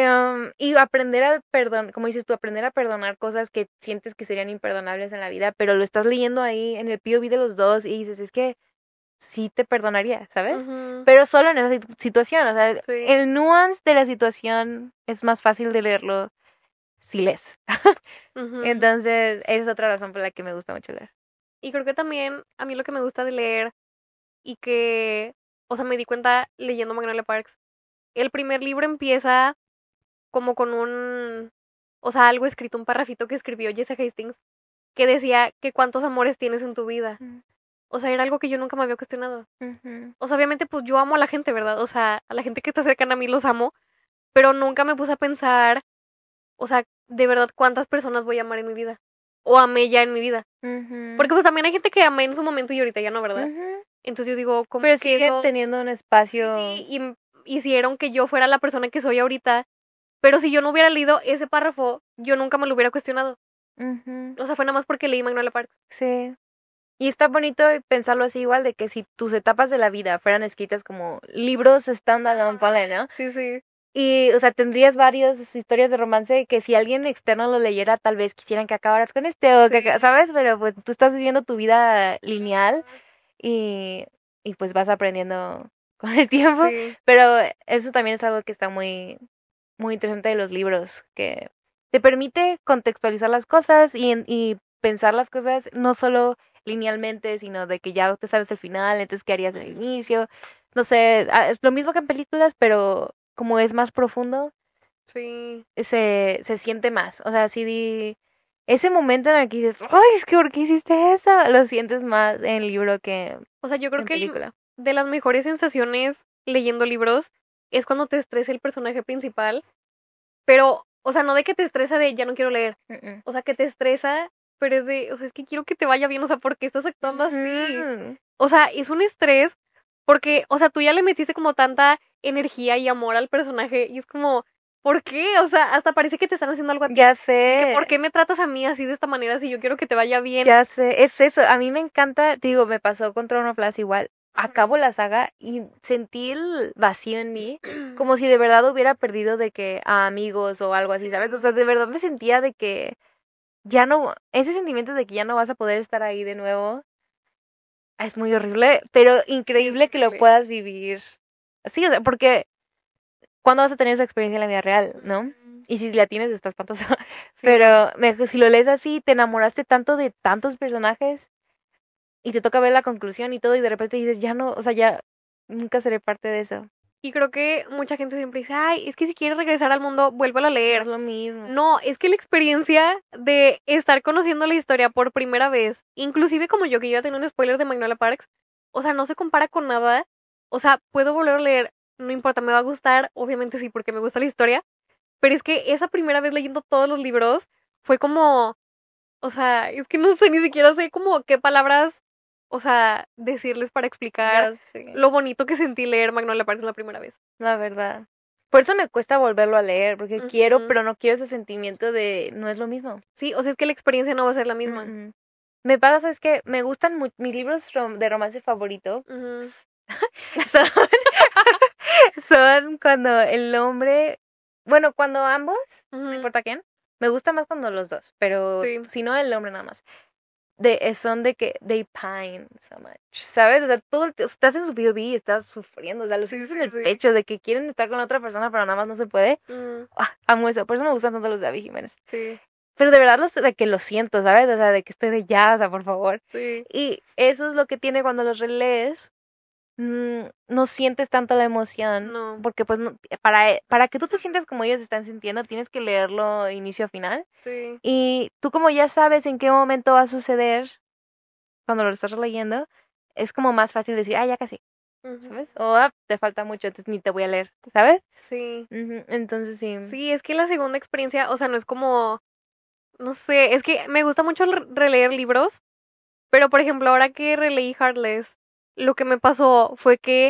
Y aprender a perdonar, como dices tú, aprender a perdonar cosas que sientes que serían imperdonables en la vida, pero lo estás leyendo ahí en el POV de los dos y dices, es que sí te perdonaría, ¿sabes? Ujú, Pero solo en esa situación, o sea, sí. el nuance de la situación es más fácil de leerlo si lees. Ujú. Entonces, esa es otra razón por la que me gusta mucho leer. Y creo que también a mí lo que me gusta de leer y que, o sea, me di cuenta leyendo Magnolia Parks, el primer libro empieza como con o sea, algo escrito, un parrafito que escribió Jesse Hastings, que decía que cuántos amores tienes en tu vida. Mm, O sea, era algo que yo nunca me había cuestionado. ujú, O sea, obviamente, pues yo amo a la gente, ¿verdad? O sea, a la gente que está cercana a mí los amo, pero nunca me puse a pensar, o sea, de verdad, cuántas personas voy a amar en mi vida. O amé ya en mi vida. ujú, Porque pues también hay gente que amé en su momento y ahorita ya no, ¿verdad? ujú. Entonces yo digo, ¿cómo Pero es que sigue eso teniendo un sí, espacio. sí, hicieron que yo fuera la persona que soy ahorita? Pero si yo no hubiera leído ese párrafo, yo nunca me lo hubiera cuestionado. Ujú, O sea, fue nada más porque leí Magnolia Park. sí. Y está bonito pensarlo así igual de que si tus etapas de la vida fueran escritas como libros estándar, ponle, ¿no? Sí, sí. Y, o sea, tendrías varias historias de romance que si alguien externo lo leyera, tal vez quisieran que acabaras con o que, Sí. ¿sabes? Pero pues tú estás viviendo tu vida lineal y, y pues vas aprendiendo con el tiempo. Sí. Pero eso también es algo que está muy, muy interesante de los libros, que te permite contextualizar las cosas y pensar las cosas no solo linealmente, sino de que ya te sabes el final, entonces qué harías en el inicio. No sé, es lo mismo que en películas, pero como es más profundo, Sí. se siente más. O sea, ese momento en el que dices, ay, es que ¿por qué hiciste eso? Lo sientes más en el libro que O sea, yo creo en que película. de las mejores sensaciones leyendo libros es cuando te estresa el personaje principal, pero, o sea, no de que te estresa de ya no quiero leer, Mm, o sea, que te estresa, pero es de, o sea, es que quiero que te vaya bien, o sea, ¿por qué estás actuando así? ujú. O sea, es un estrés porque, o sea, tú ya le metiste como tanta energía y amor al personaje y es como, ¿por qué? O sea, hasta parece que te están haciendo algo a ti. Ya De que, ¿por sé, qué me tratas a mí así de esta manera si yo quiero que te vaya bien? ya sé, es eso. A mí me encanta, digo, me pasó con Throne of Glass igual. Acabo la saga y sentí el vacío en mí, como si de verdad hubiera perdido de que a amigos o algo así, ¿sabes? O sea, de verdad me sentía de que ya no, ese sentimiento de que ya no vas a poder estar ahí de nuevo, es muy horrible, pero Sí, es increíble que lo horrible. puedas vivir. Sí, o sea, porque ¿cuándo vas a tener esa experiencia en la vida real, no? Y si la tienes, está espantoso. Sí, no. Pero si lo lees así, te enamoraste tanto de tantos personajes y te toca ver la conclusión y todo, y de repente dices, ya no, o sea, ya nunca seré parte de eso. Y creo que mucha gente siempre dice, ay, es que si quieres regresar al mundo, vuélvelo a No es leer. lo mismo. No, es que la experiencia de estar conociendo la historia por primera vez, inclusive como yo que ya tenía un spoiler de Magnolia Parks, o sea, no se compara con nada. O sea, puedo volver a leer, no importa, me va a gustar, obviamente sí, porque me gusta la historia, pero es que esa primera vez leyendo todos los libros fue como, o sea, es que no sé, ni siquiera sé como qué palabras, o sea, decirles para explicar Ya sé, lo bonito que sentí leer Magnolia Parks la primera vez. la verdad. Por eso me cuesta volverlo a leer, porque quiero, Ujú. pero no quiero ese sentimiento de no es lo mismo. Sí, o sea, es que la experiencia no va a ser la misma. Mm, mm. Me pasa, ¿sabes qué? Me gustan mis libros de romance favorito. Ujú, Son, son cuando el hombre, bueno, cuando ambos, no ujú, importa quién, me gusta más cuando los dos, pero sí, si no el hombre nada más. Son de que they pine so much, ¿sabes? O sea, estás en su POV y estás sufriendo, o sea, lo sí, sientes en sí, el sí. pecho de que quieren estar con otra persona, pero nada más no se puede. Mm, Amo eso, por eso me gustan tanto los de Abby Jiménez. sí, Pero de verdad de que lo siento, ¿sabes? O sea, de que estoy de ya, o sea, por favor. sí, Y eso es lo que tiene cuando los relees, no sientes tanto la emoción, no, porque pues para que tú te sientas como ellos están sintiendo, tienes que leerlo inicio a final. sí, Y tú como ya sabes en qué momento va a suceder cuando lo estás releyendo, es como más fácil decir, ah, ya casi, ujú, ¿sabes? O te falta mucho, entonces ni te voy a leer, ¿sabes? sí. Ujú, entonces sí. Sí, es que la segunda experiencia, o sea, no es como, no sé, es que me gusta mucho releer libros, pero por ejemplo, ahora que releí Heartless, lo que me pasó fue que,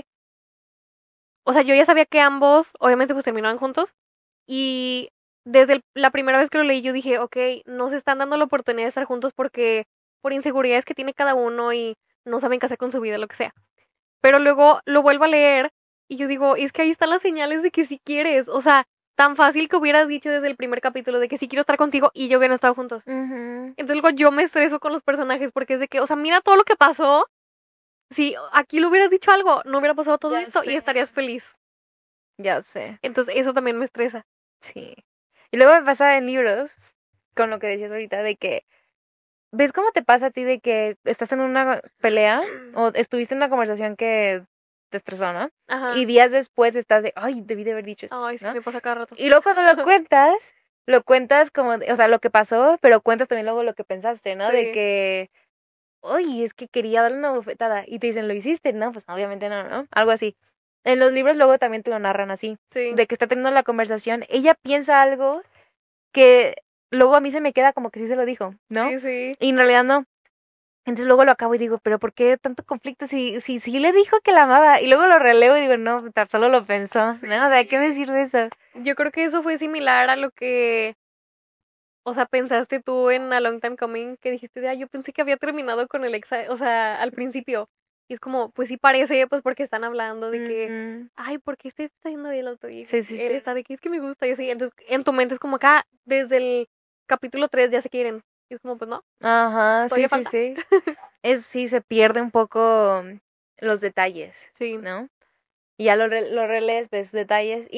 o sea, yo ya sabía que ambos, obviamente, pues terminaban juntos, y desde la primera vez que lo leí, yo dije, ok, no se están dando la oportunidad de estar juntos porque por inseguridades que tiene cada uno y no saben qué hacer con su vida, lo que sea. Pero luego lo vuelvo a leer y yo digo, es que ahí están las señales de que si quieres, o sea, tan fácil que hubieras dicho desde el primer capítulo de que sí quiero estar contigo y yo hubieran estado juntos. Ujú, Entonces luego yo me estreso con los personajes porque es de que, o sea, mira todo lo que pasó. Si aquí le hubieras dicho algo, no hubiera pasado todo ya esto y sé, estarías feliz. ya sé, Entonces eso también me estresa. sí. Y luego me pasa en libros, con lo que decías ahorita, de que, ¿ves cómo te pasa a ti de que estás en una pelea o estuviste en una conversación que te estresó, ¿no? Y Ajá. días después estás de, ay, debí de haber dicho esto, Ay, sí, ¿no? me pasa cada rato. Y luego cuando lo cuentas como, o sea, lo que pasó, pero cuentas también luego lo que pensaste, ¿no? De Sí, que, oye, es que quería darle una bofetada. Y te dicen, ¿lo hiciste? No, pues obviamente no, ¿no? Algo así. En los libros luego también te lo narran así, sí, de que está teniendo la conversación, ella piensa algo que luego a mí se me queda como que sí se lo dijo, ¿no? sí, sí. Y en realidad no. Entonces luego lo acabo y digo, pero ¿por qué tanto conflicto si sí le dijo que la amaba? Y luego lo releo y digo, no, tan solo lo pensó, ¿no? ¿De qué me Sí. sirve eso? Yo creo que eso fue similar a lo que, o sea, pensaste tú en A Long Time Coming, que dijiste, de, "Ay, yo pensé que había terminado con el ex, o sea, al principio. Y es como, pues sí parece, pues porque están hablando de que, Ujú. ay, ¿por qué este está haciendo el otro? Y Sí, sí, él sí. está de que es que me gusta y así. Entonces, en tu mente es como acá, desde el capítulo 3 ya se quieren. Y es como, pues no, Ajá, sí, todavía sí, falta. sí. Sí, se pierde un poco los detalles, Sí, ¿no? Y ya lo relees, ves detalles.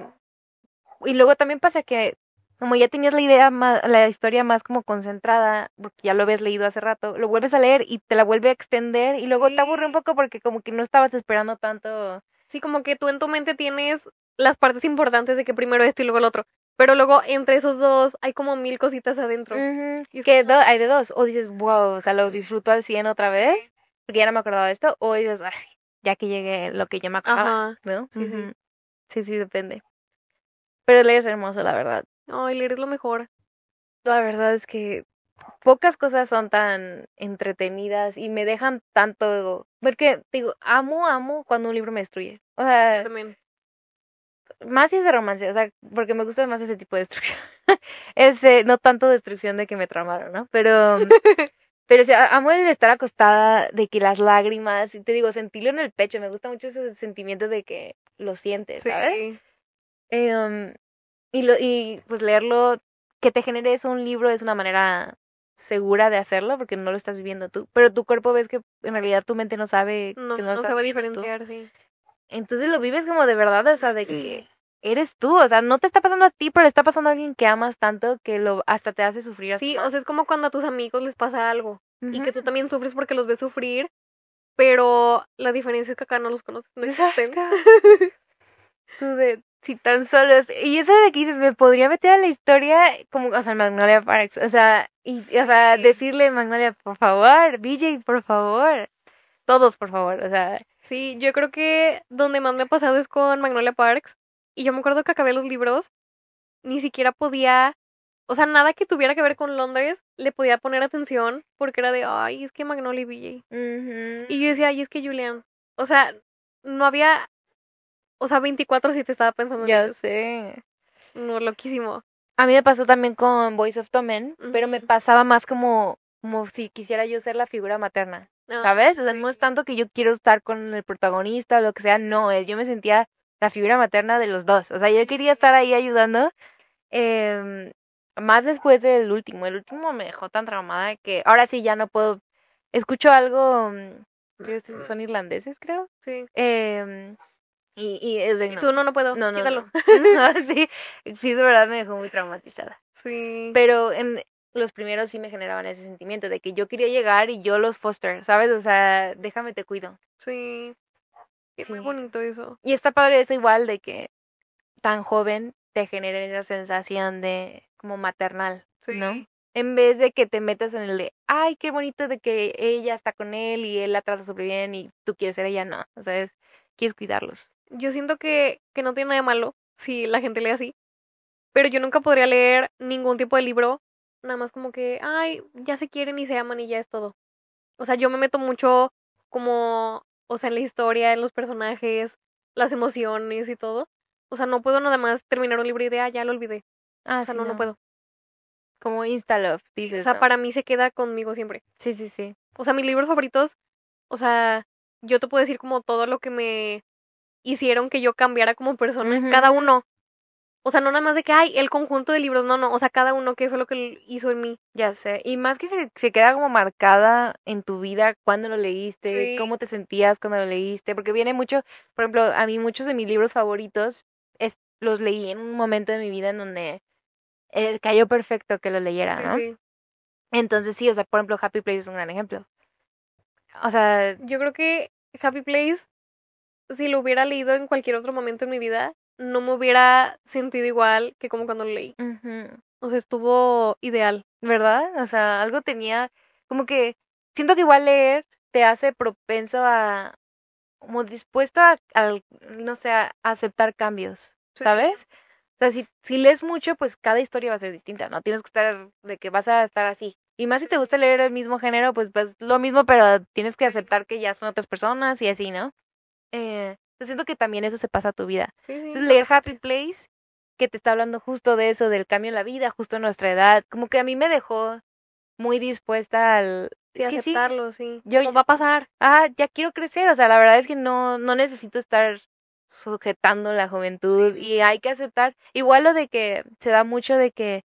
Y luego también pasa que, como ya tenías la idea más, la historia más como concentrada, porque ya lo habías leído hace rato, lo vuelves a leer y te la vuelve a extender y luego te aburre un sí. poco porque como que no estabas esperando tanto. Sí, como que tú en tu mente tienes las partes importantes de que primero esto y luego el otro. Pero luego entre esos dos hay como 1000 cositas adentro. Y es Que como- hay de dos. O dices, wow, o sea, lo disfruto al 100 otra vez, porque ya no me acordaba de esto. O dices, ay, ya que llegue lo que yo me acordaba, Ajá. ¿no? Sí, sí. Ujú. Sí, sí, depende. Pero leer es hermoso, la verdad. Ay, leer es lo mejor. La verdad es que pocas cosas son tan entretenidas y me dejan tanto. Porque, digo, amo cuando un libro me destruye. O Yo sea, también. más si es de romance, o sea, porque me gusta más ese tipo de destrucción. No tanto destrucción de que me tramaron, ¿no? Pero o sea, amo el estar acostada, de que las lágrimas, y te digo, sentirlo en el pecho, me gusta mucho ese sentimiento de que lo sientes, ¿sabes? Sí. Y pues leerlo, que te genere eso un libro es una manera segura de hacerlo, porque no lo estás viviendo tú, pero tu cuerpo ves que en realidad tu mente no sabe No, que no lo no estás sabe viviendo tú. diferenciar, sí. Entonces lo vives como de verdad, o sea, de que eres tú, o sea, no te está pasando a ti, pero le está pasando a alguien que amas tanto que lo hasta te hace sufrir hasta Sí, o más. sea, es como cuando a tus amigos les pasa algo y Ujú. que tú también sufres porque los ves sufrir, pero la diferencia es que acá no los conoces, no existen. Exacto. Tú de, si tan solo y eso de que dices, me podría meter a la historia como, o sea, Magnolia Parks, o sea, o sea, Sí. decirle Magnolia, por favor, BJ, por favor, todos, por favor, o sea, Sí, yo creo que donde más me ha pasado es con Magnolia Parks. Y yo me acuerdo que acabé los libros, ni siquiera podía, o sea, nada que tuviera que ver con Londres le podía poner atención porque era de, ay, es que Magnolia y BJ. Y yo decía, ay, es que Julian. O sea, no había, o sea, 24/7 estaba pensando en ya ellos. sé. No, loquísimo. A mí me pasó también con Voice of Tommen, pero me Ujú. pasaba más como si quisiera yo ser la figura materna, Ah, ¿sabes? O sea, no es sí. tanto que yo quiero estar con el protagonista o lo que sea, no, yo me sentía la figura materna de los dos, o sea, yo quería estar ahí ayudando, em, más después del último, el último me dejó tan traumada que ahora sí ya no puedo, escucho algo, que son irlandeses, creo, Sí. em, y es de Y no, tú no puedo, no, no, quítalo. no, no, sí, sí, de verdad me dejó muy traumatizada. Sí. Pero en los primeros sí me generaban ese sentimiento de que yo quería llegar y yo los foster, ¿sabes? O sea, déjame te cuido. Sí. Es muy Sí. bonito eso. Y está padre eso igual de que tan joven te genere esa sensación de como maternal, ¿no? Sí. En vez de que te metas en el de, ay, qué bonito de que ella está con él y él la trata súper bien y tú quieres ser ella, no. O sea, quieres cuidarlos. Yo siento que no tiene nada de malo si la gente lee así, pero yo nunca podría leer ningún tipo de libro, nada más como que, ay, ya se quieren y se aman y ya es todo. O sea, yo me meto mucho como, o sea, en la historia, en los personajes, las emociones y todo. O sea, no puedo nada más terminar un libro y de, ah, ya lo olvidé. O Ah, sea, sí, no no. puedo. Como Instalove, Sí, o dices, sea, ¿no? para mí se queda conmigo siempre. Sí, sí, sí. O sea, mis libros favoritos, o sea, yo te puedo decir como todo lo que me hicieron que yo cambiara como persona, cada Ujú. uno. O sea, no nada más de que, ay, el conjunto de libros, no, no, o sea, cada uno, qué fue lo que hizo en mí. Ya sé, y más que se queda como marcada en tu vida cuando lo leíste, Sí, cómo te sentías cuando lo leíste, porque viene mucho, por ejemplo, a mí muchos de mis libros favoritos los leí en un momento de mi vida en donde cayó perfecto que lo leyera, sí, ¿no? sí. Entonces sí, o sea, por ejemplo, Happy Place es un gran ejemplo. O sea, Yo creo que Happy Place, si lo hubiera leído en cualquier otro momento en mi vida, no me hubiera sentido igual que como cuando lo leí. ujú, O sea, estuvo ideal. ¿verdad? O sea, algo tenía, como que siento que igual leer te hace propenso a, como dispuesto no sé, a aceptar cambios, Sí, ¿sabes? O sea, si lees mucho, pues cada historia va a ser distinta, ¿no? Tienes que estar de que vas a estar así. Y más si te gusta leer el mismo género, pues lo mismo, pero tienes que sí, aceptar que ya son otras personas y así, ¿no? Yo siento que también eso se pasa a tu vida. sí, sí, Entonces, leer Happy totalmente. Place, que te está hablando justo de eso, del cambio en la vida, justo a nuestra edad, como que a mí me dejó muy dispuesta al... Sí, Es que sí, aceptarlo, sí. yo, Como va a pasar. ya quiero crecer, o sea, la verdad es que no necesito estar sujetando la juventud y Sí, hay que aceptar, igual lo de que se da mucho de que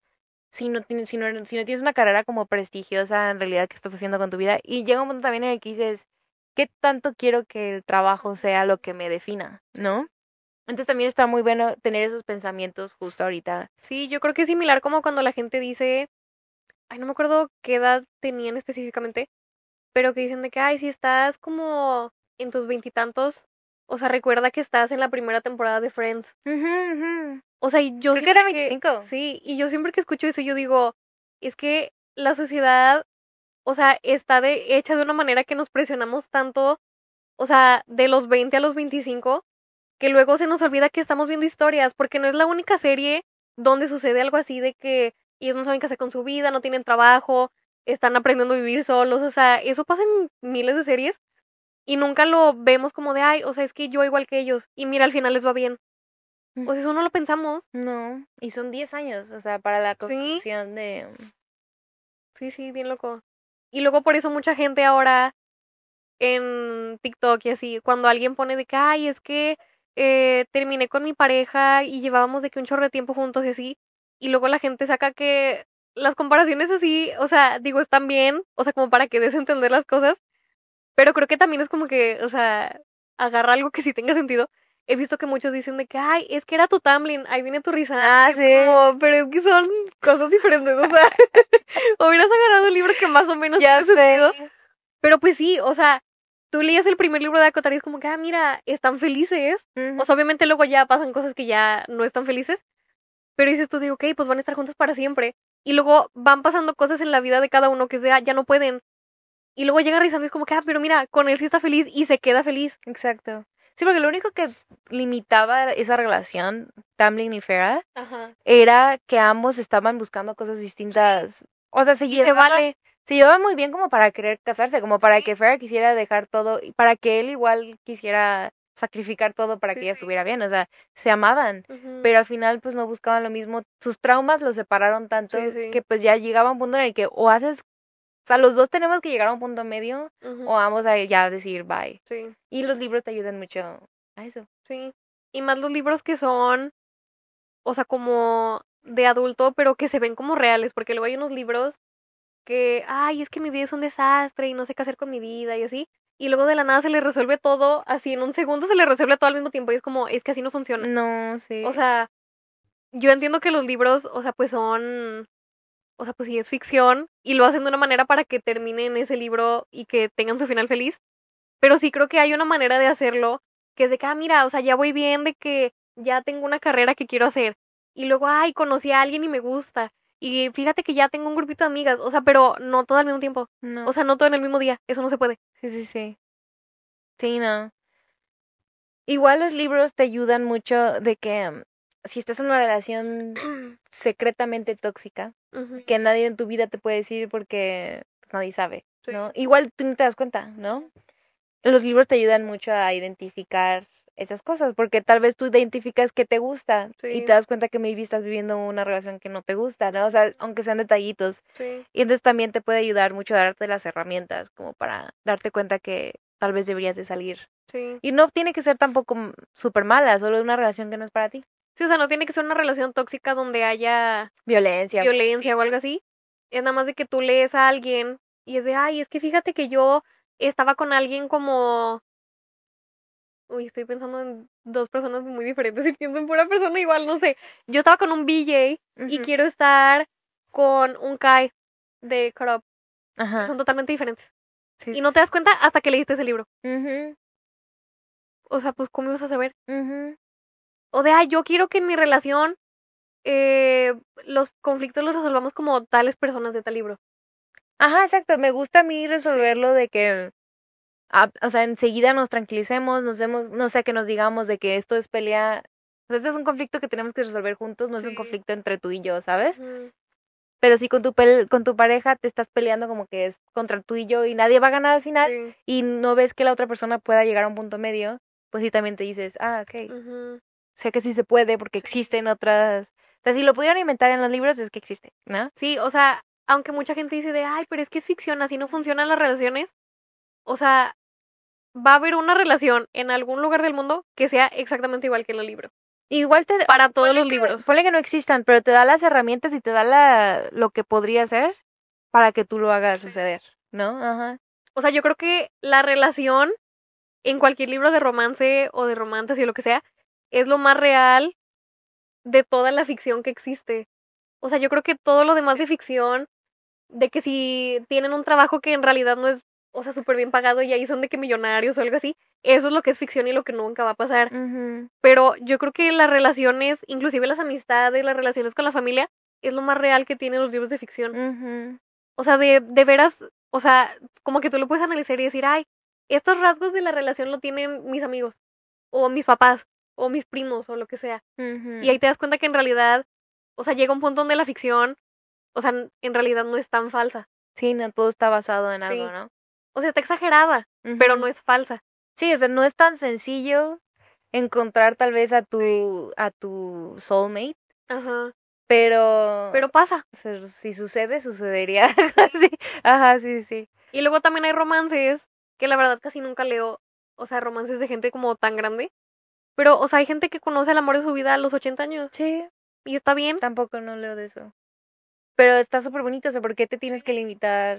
si no tienes una carrera como prestigiosa en realidad que estás haciendo con tu vida y llega un punto también en el que dices, ¿qué tanto quiero que el trabajo sea lo que me defina, ¿no? Entonces también está muy bueno tener esos pensamientos justo ahorita. sí, yo creo que es similar como cuando la gente dice, ay, no me acuerdo qué edad tenían específicamente, pero que dicen de que, ay, si estás como en tus veintitantos, o sea, recuerda que estás en la primera temporada de Friends. Ujú, ujú. O sea, y yo Creo que era siempre 25. sí, y yo siempre que escucho eso, yo digo, es que la sociedad, o sea, está hecha de una manera que nos presionamos tanto, o sea, de los 20 a los 25, que luego se nos olvida que estamos viendo historias, porque no es la única serie donde sucede algo así de que ellos no saben qué hacer con su vida, no tienen trabajo, están aprendiendo a vivir solos, o sea, eso pasa en miles de series y nunca lo vemos como de, ay, o sea, es que yo igual que ellos, y mira, al final les va bien. O sea, eso no lo pensamos. No, y son 10 años, o sea, para la Sí, conclusión de... sí, sí, bien loco. Y luego por eso mucha gente ahora en TikTok y así, cuando alguien pone de que, ay, es que terminé con mi pareja y llevábamos de que un chorro de tiempo juntos y así, y luego la gente saca que las comparaciones así, o sea, digo, están bien, o sea, como para que des a entender las cosas, pero creo que también es como que, o sea, agarra algo que sí tenga sentido. He visto que muchos dicen de que, ay, es que era tu Tamlin, ahí viene tu risa. Ah, Y es sí. como, pero es que son cosas diferentes, o sea, hubieras agarrado un libro que más o menos Ya tiene sentido. sé. Pero pues sí, o sea, tú leías el primer libro de Acotar y es como que, ah, mira, están felices. Ujú. O sea, obviamente luego ya pasan cosas que ya no están felices. Pero dices tú, digo, ok, pues van a estar juntos para siempre. Y luego van pasando cosas en la vida de cada uno que sea, ya no pueden. Y luego llega Rizando y es como que, ah, pero mira, con él sí está feliz y se queda feliz. Exacto. Sí, porque lo único que limitaba esa relación, Tamlin y Farah, Ajá. era que ambos estaban buscando cosas distintas. O sea, Y se vale. se llevaban muy bien como para querer casarse, como para que Farah quisiera dejar todo, y para que él igual quisiera sacrificar todo para que Sí, ella sí. estuviera bien. O sea, se amaban, Ujú. pero al final pues no buscaban lo mismo. Sus traumas los separaron tanto Sí, sí. que pues ya llegaba un punto en el que o haces, o sea, los dos tenemos que llegar a un punto medio Ujú. o vamos a ya decir bye. Sí, Y los libros te ayudan mucho a eso. sí. Y más los libros que son, o sea, como de adulto, pero que se ven como reales, porque luego hay unos libros que, ay, es que mi vida es un desastre y no sé qué hacer con mi vida y así. Y luego de la nada se le resuelve todo, así en un segundo se le resuelve todo al mismo tiempo y es como, es que así no funciona. No, O sí. sea, yo entiendo que los libros, o sea, pues son, o sea, pues sí es ficción y lo hacen de una manera para que terminen ese libro y que tengan su final feliz, pero sí creo que hay una manera de hacerlo que es de que, ah, mira, o sea, ya voy bien de que ya tengo una carrera que quiero hacer y luego, ay, conocí a alguien y me gusta y fíjate que ya tengo un grupito de amigas, o sea, pero no todo al mismo tiempo, No. o sea, no todo en el mismo día, eso no se puede. Sí, sí, sí. Sí, no. Igual los libros te ayudan mucho de que si estás en una relación secretamente tóxica, Ujú, que nadie en tu vida te puede decir porque pues, nadie sabe, sí. ¿no? Igual tú no te das cuenta, ¿no? Los libros te ayudan mucho a identificar esas cosas, porque tal vez tú identificas que te gusta y Sí, te das cuenta que maybe estás viviendo una relación que no te gusta, ¿no? O sea, aunque sean detallitos. sí, Y entonces también te puede ayudar mucho a darte las herramientas como para darte cuenta que tal vez deberías de salir. sí. Y no tiene que ser tampoco súper mala, solo una relación que no es para ti. Sí, o sea, no tiene que ser una relación tóxica donde haya Violencia. violencia o algo así. Es nada más de que tú lees a alguien y es de, ay, es que fíjate que yo estaba con alguien como... Uy, estoy pensando en dos personas muy diferentes y pienso en pura persona igual, no sé. Yo estaba con un BJ y Ujú. quiero estar con un Kai de Cut Up. Y Ajá. son totalmente diferentes. Sí, Y sí, no te sí. das cuenta hasta que leíste ese libro. Ujú, O sea, pues, ¿cómo ibas a saber? ujú. O de, ay, yo quiero que en mi relación los conflictos los resolvamos como tales personas de tal libro. Ajá, exacto. Me gusta a mí Sí. resolverlo de que, o sea, enseguida nos tranquilicemos, nos demos, no sé, que nos digamos de que esto es pelea. O sea, este es un conflicto que tenemos que resolver juntos, no es un Sí. conflicto entre tú y yo, ¿sabes? Ujú, Pero si con con tu pareja te estás peleando como que es contra tú y yo y nadie va a ganar al final sí. y no ves que la otra persona pueda llegar a un punto medio, pues sí también te dices, ah, ok, Ujú, sé que sí se puede porque sí. existen otras. O sea, si lo pudieron inventar en los libros es que existe, ¿no? Sí, o sea, aunque mucha gente dice de, ay, pero es que es ficción, así no funcionan las relaciones. O sea, va a haber una relación en algún lugar del mundo que sea exactamente igual que en el libro. Igual te, Para todos los libros. ponle que no existan, pero te da las herramientas y te da lo que podría ser para que tú lo hagas Sí. suceder, ¿no? Ajá. O sea, yo creo que la relación en cualquier libro de romance o de romances y lo que sea, es lo más real de toda la ficción que existe. O sea, yo creo que todo lo demás de ficción, de que si tienen un trabajo que en realidad no es o sea, súper bien pagado y ahí son de que millonarios o algo así. Eso es lo que es ficción y lo que nunca va a pasar. Pero yo creo que las relaciones, inclusive las amistades, las relaciones con la familia, es lo más real que tienen los libros de ficción. O sea, de veras, o sea, como que tú lo puedes analizar y decir, ay, estos rasgos de la relación lo tienen mis amigos, o mis papás, o mis primos, o lo que sea. Y ahí te das cuenta que en realidad, o sea, llega un punto donde la ficción, o sea, en realidad no es tan falsa. Sí, no, todo está basado en Sí. algo, ¿no? O sea, está exagerada, pero no es falsa. Sí, o sea, no es tan sencillo encontrar tal vez a tu soulmate, Ajá. pero pasa. o sea, si sucede, sucedería. Sí. Ajá, sí, sí. Y luego también hay romances que la verdad casi nunca leo, o sea, romances de gente como tan grande. Pero, o sea, hay gente que conoce el amor de su vida a los 80 años. Sí, Y está bien. tampoco no leo de eso. Pero está súper bonito, o sea, ¿por qué te tienes que limitar?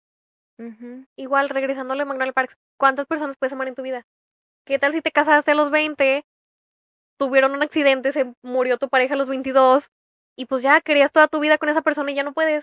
Igual, regresándole a Magnolia Parks, ¿cuántas personas puedes amar en tu vida? ¿Qué tal si te casaste a los 20, tuvieron un accidente, se murió tu pareja a los 22 y pues ya querías toda tu vida con esa persona y ya no puedes?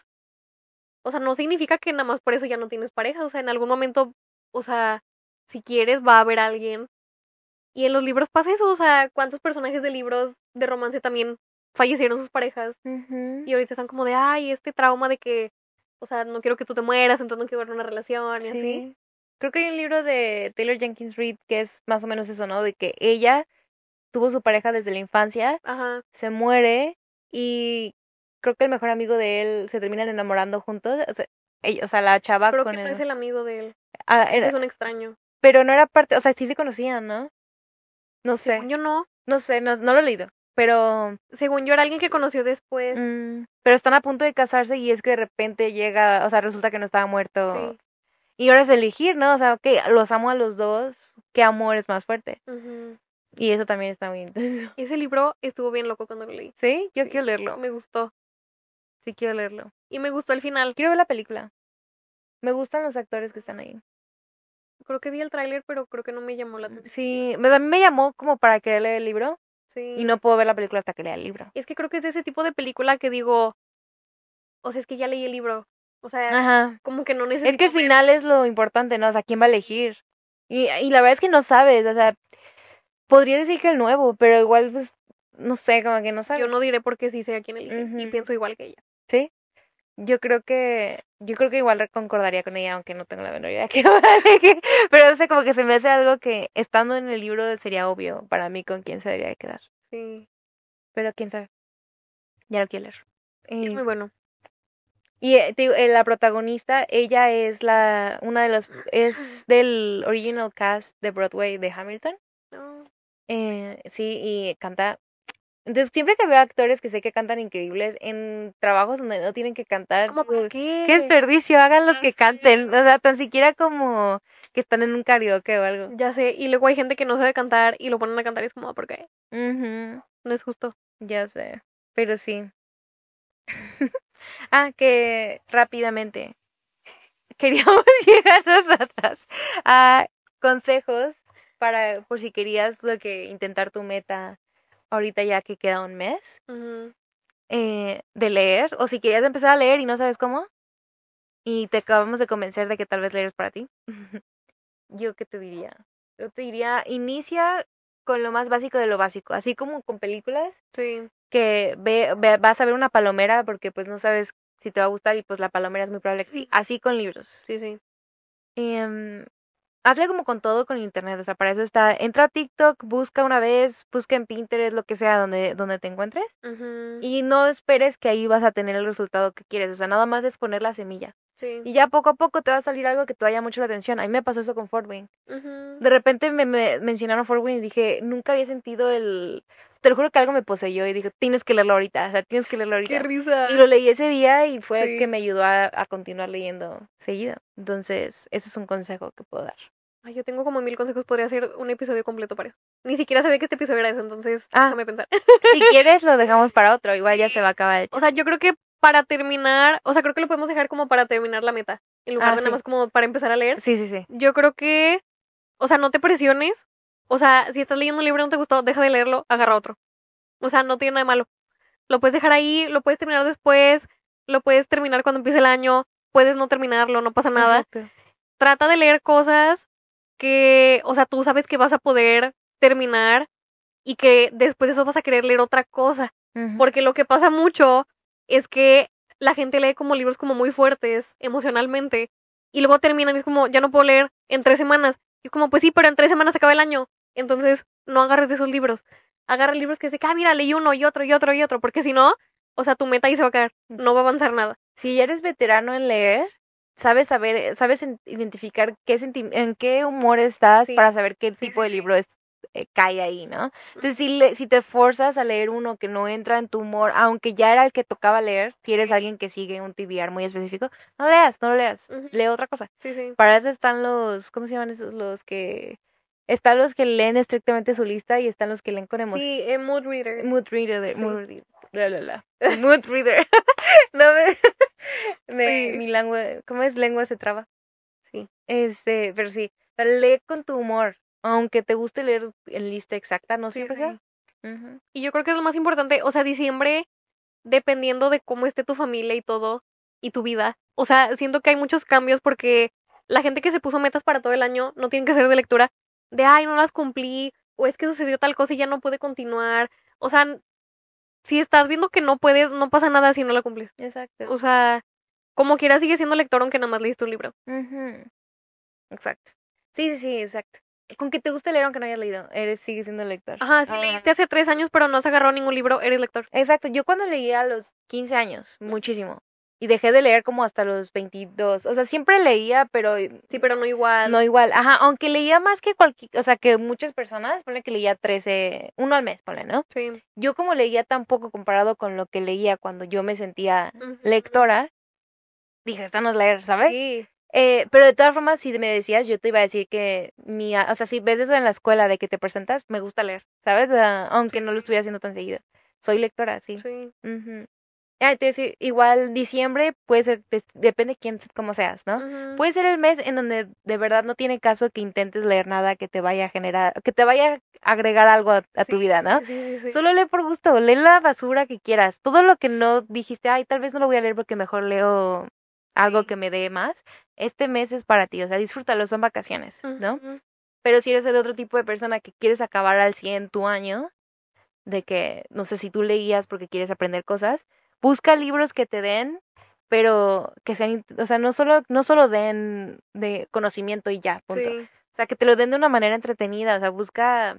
O sea, no significa que nada más por eso ya no tienes pareja. O sea, en algún momento, o sea, si quieres va a haber alguien. Y en los libros pasa eso, o sea, ¿cuántos personajes de libros de romance también fallecieron sus parejas? Y ahorita están como de, ay, este trauma de que, o sea, no quiero que tú te mueras, entonces no quiero ver una relación y así. Sí. Creo que hay un libro de Taylor Jenkins Reid que es más o menos eso, ¿no? De que ella tuvo su pareja desde la infancia, Ajá. se muere y creo que el mejor amigo de él se terminan enamorando juntos. O sea, la chava Creo con que no el... es el amigo de él, era- es un extraño. pero no era parte, o sea, sí se conocían, ¿no? No sé, Según yo no, no sé, no lo he leído, pero... según yo era alguien que conoció después. pero están a punto de casarse y es que de repente llega, o sea, resulta que no estaba muerto. Sí. Y ahora es elegir, ¿no? O sea, que los amo a los dos, ¿qué amor es más fuerte? Ujú. Y eso también está muy intenso. Ese libro estuvo bien loco cuando lo leí. ¿Sí? Yo Sí, quiero leerlo. me gustó. Sí, quiero leerlo. Y me gustó el final. Quiero ver la película. Me gustan los actores que están ahí. Creo que vi el tráiler, pero creo que no me llamó la atención. Sí, a mí me llamó como para querer leer el libro Sí. y no puedo ver la película hasta que lea el libro. Es que creo que es de ese tipo de película que digo, o sea, es que ya leí el libro. O sea, Ajá. como que no necesito Es que el ver. final es lo importante, ¿no? O sea, ¿quién va a elegir? Y la verdad es que no sabes, o sea, podría decir que el nuevo, pero igual, pues, no sé, como que no sabes. Yo no diré porque sí sé a quién elige y Ujú. pienso igual que ella. ¿Sí? Yo creo que igual concordaría con ella, aunque no tengo la menor idea de qué va a elegir. Pero no sé, como que se me hace algo que estando en el libro sería obvio para mí con quién se debería de quedar. Sí. Pero quién sabe. Ya lo quiero leer. Es muy bueno. Y te digo, la protagonista, ella es una de las, es del original cast de Broadway de Hamilton. No. Sí, y canta. Entonces, siempre que veo actores que sé que cantan increíbles en trabajos donde no tienen que cantar, ¿Cómo digo, por qué? qué desperdicio, hagan los Ya que canten. O sea, tan siquiera como que están en un karaoke o algo. Ya sé, y luego hay gente que no sabe cantar y lo ponen a cantar y es como, ¿por qué? Ujú, No es justo. ya sé, pero sí. Que rápidamente queríamos llegar nosotras a consejos para por si querías intentar tu meta ahorita ya que queda un mes Ujú. de leer, o si querías empezar a leer y no sabes cómo y te acabamos de convencer de que tal vez leer es para ti. ¿Yo qué te diría? Yo te diría, inicia con lo más básico de lo básico, así como con películas, Sí. que vas a ver una palomera porque pues no sabes si te va a gustar y pues la palomera es muy probable que sí. Así con libros. Sí, sí. Hazle como con todo con internet, o sea, para eso está, entra a TikTok, busca una vez, busca en Pinterest, lo que sea, donde te encuentres, Ujú. y no esperes que ahí vas a tener el resultado que quieres, o sea, nada más es poner la semilla. Sí. Y ya poco a poco te va a salir algo que te vaya mucho la atención. A mí me pasó eso con Fort Wayne. Ujú. De repente me mencionaron Fort Wayne y dije, nunca había sentido te lo juro que algo me poseyó y dije, tienes que leerlo ahorita, o sea, tienes que leerlo ¡Qué ahorita. risa! Y lo leí ese día y fue Sí. que me ayudó a continuar leyendo seguido. Entonces, ese es un consejo que puedo dar. Ay, yo tengo como 1000 consejos, podría hacer un episodio completo para eso. Ni siquiera sabía que este episodio era eso, entonces déjame pensar. Si quieres lo dejamos para otro, igual ya Sí. se va a acabar el O sea, yo creo que para terminar, o sea, creo que lo podemos dejar como para terminar la meta, en lugar de nada sí. más como para empezar a leer. Sí, sí, sí. Yo creo que, o sea, no te presiones. O sea, si estás leyendo un libro y no te gustó, deja de leerlo, agarra otro. O sea, no tiene nada de malo. Lo puedes dejar ahí, lo puedes terminar después, lo puedes terminar cuando empiece el año, puedes no terminarlo, no pasa nada. Exacto. trata de leer cosas que, o sea, tú sabes que vas a poder terminar y que después de eso vas a querer leer otra cosa. Porque lo que pasa mucho es que la gente lee como libros como muy fuertes emocionalmente y luego terminan y es como, ya no puedo leer en 3 semanas. Y es como, pues sí, pero en 3 semanas se acaba el año. Entonces, no agarres de esos libros. Agarra libros que dice, mira, leí uno y otro y otro y otro. Porque si no, o sea, tu meta ahí se va a quedar. No va a avanzar nada. Si eres veterano en leer, sabes identificar en qué humor estás para saber qué tipo de libro cae ahí, ¿no? Entonces, si te esfuerzas a leer uno que no entra en tu humor, aunque ya era el que tocaba leer, si eres alguien que sigue un TBR muy específico, no lo leas, lee otra cosa. Para eso están ¿cómo se llaman esos? Están los que leen estrictamente su lista y están los que leen con emoción. Sí, mood reader. Mood reader. Mood reader. No mi lengua, ¿cómo es? Lengua se traba. Sí. Pero sí, o sea, lee con tu humor. Aunque te guste leer en lista exacta, no siempre. Y yo creo que es lo más importante, o sea, diciembre, dependiendo de cómo esté tu familia y todo, y tu vida. O sea, siento que hay muchos cambios porque la gente que se puso metas para todo el año no tienen que ser de lectura, de ay, no las cumplí, o es que sucedió tal cosa y ya no puede continuar. O sea, si estás viendo que no puedes, no pasa nada si no la cumples. Exacto. O sea, como quieras sigue siendo lector aunque nada más leíste un libro. Exacto. Sí, exacto. Con que te guste leer aunque no hayas leído, sigues siendo lector. Ajá, si leíste hace 3 años pero no has agarrado ningún libro, eres lector. Exacto, yo cuando leía a los 15 años, muchísimo. Y dejé de leer como hasta los 22. O sea, siempre leía, pero... Sí, pero no igual. No igual. Ajá, aunque leía más que o sea, que muchas personas, ponle que leía 13, uno al mes, ponle, ¿no? Sí. Yo como leía tan poco comparado con lo que leía cuando yo me sentía lectora, dije, esta no es leer, ¿sabes? Sí. Pero de todas formas, si me decías, yo te iba a decir que o sea, si ves eso en la escuela de que te presentas, me gusta leer, ¿sabes? O sea, aunque no lo estuviera haciendo tan seguido. Soy lectora, sí. Sí. Te decir, igual diciembre puede ser, depende quién, cómo seas, ¿no? Puede ser el mes en donde de verdad no tiene caso que intentes leer nada que te vaya a generar, que te vaya a agregar algo a tu vida, ¿no? Sí. Solo lee por gusto, lee la basura que quieras. Todo lo que no dijiste, ay, tal vez no lo voy a leer porque mejor leo algo que me dé más. Este mes es para ti, o sea, disfrútalo, son vacaciones, ¿no? Pero si eres el otro tipo de persona que quieres acabar al 100 tu año, de que, no sé, si tú leías porque quieres aprender cosas, busca libros que te den, pero que sean, o sea, no solo den de conocimiento y ya, punto. O sea, que te lo den de una manera entretenida, o sea, busca...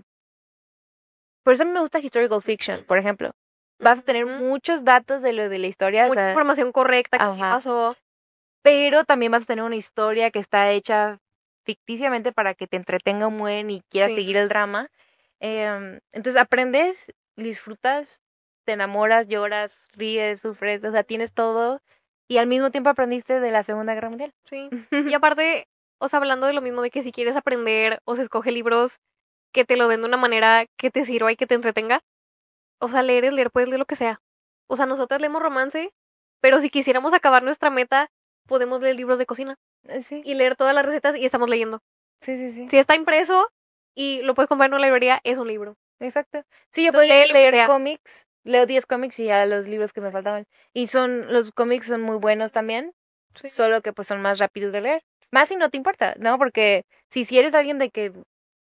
Por eso a mí me gusta historical fiction, por ejemplo. Vas a tener muchos datos de lo de la historia. Mucha información correcta que sí pasó. Pero también vas a tener una historia que está hecha ficticiamente para que te entretenga un buen y quieras seguir el drama. Entonces aprendes, disfrutas, te enamoras, lloras, ríes, sufres, o sea, tienes todo y al mismo tiempo aprendiste de la Segunda Guerra Mundial. Sí. Y aparte, o sea, hablando de lo mismo de que si quieres aprender o se escoge libros que te lo den de una manera que te sirva y que te entretenga, o sea, leer, puedes leer lo que sea. O sea, nosotras leemos romance, pero si quisiéramos acabar nuestra meta, podemos leer libros de cocina. Y leer todas las recetas y estamos leyendo. Sí. Si está impreso y lo puedes comprar en una librería, es un libro. Exacto. Sí, yo podía leer cómics, leo 10 cómics y ya los libros que me faltaban. Y los cómics son muy buenos también, solo que pues son más rápidos de leer. Más si no te importa, ¿no? Porque si eres alguien de que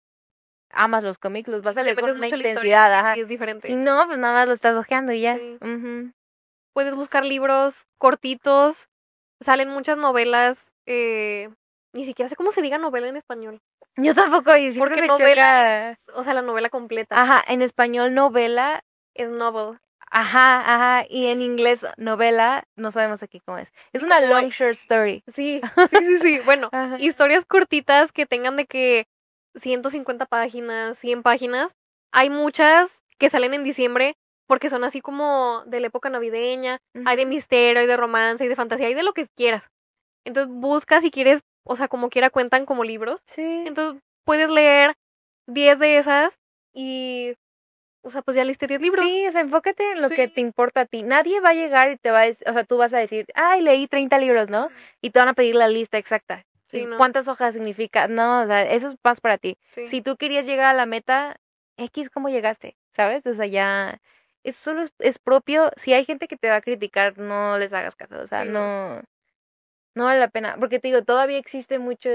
amas los cómics, los vas a leer con una intensidad, ajá. Es diferente. Si no, pues nada más lo estás hojeando y ya. Puedes buscar libros cortitos, salen muchas novelas, ni siquiera sé cómo se diga novela en español. Yo tampoco, y siempre porque me novela es, o sea, la novela completa. Ajá, en español novela es novel. Ajá, y en inglés novela, no sabemos aquí cómo es. Es una long short story. Sí. Bueno, historias cortitas que tengan de que 150 páginas, 100 páginas. Hay muchas que salen en diciembre porque son así como de la época navideña. Hay de misterio, hay de romance, hay de fantasía, hay de lo que quieras. Entonces busca si quieres, o sea, como quiera cuentan como libros. Sí. Entonces puedes leer 10 de esas y, o sea, pues ya leíste 10 libros. Sí, o sea, enfócate en lo que te importa a ti. Nadie va a llegar y te va a decir, o sea, tú vas a decir, ay, leí 30 libros, ¿no? Y te van a pedir la lista exacta. Sí, ¿no? ¿Cuántas hojas significa? No, o sea, eso es más para ti. Si tú querías llegar a la meta, X, ¿cómo llegaste? ¿Sabes? O sea, ya... Eso solo es propio. Si hay gente que te va a criticar, no les hagas caso. O sea, no No vale la pena, porque te digo, todavía existe mucho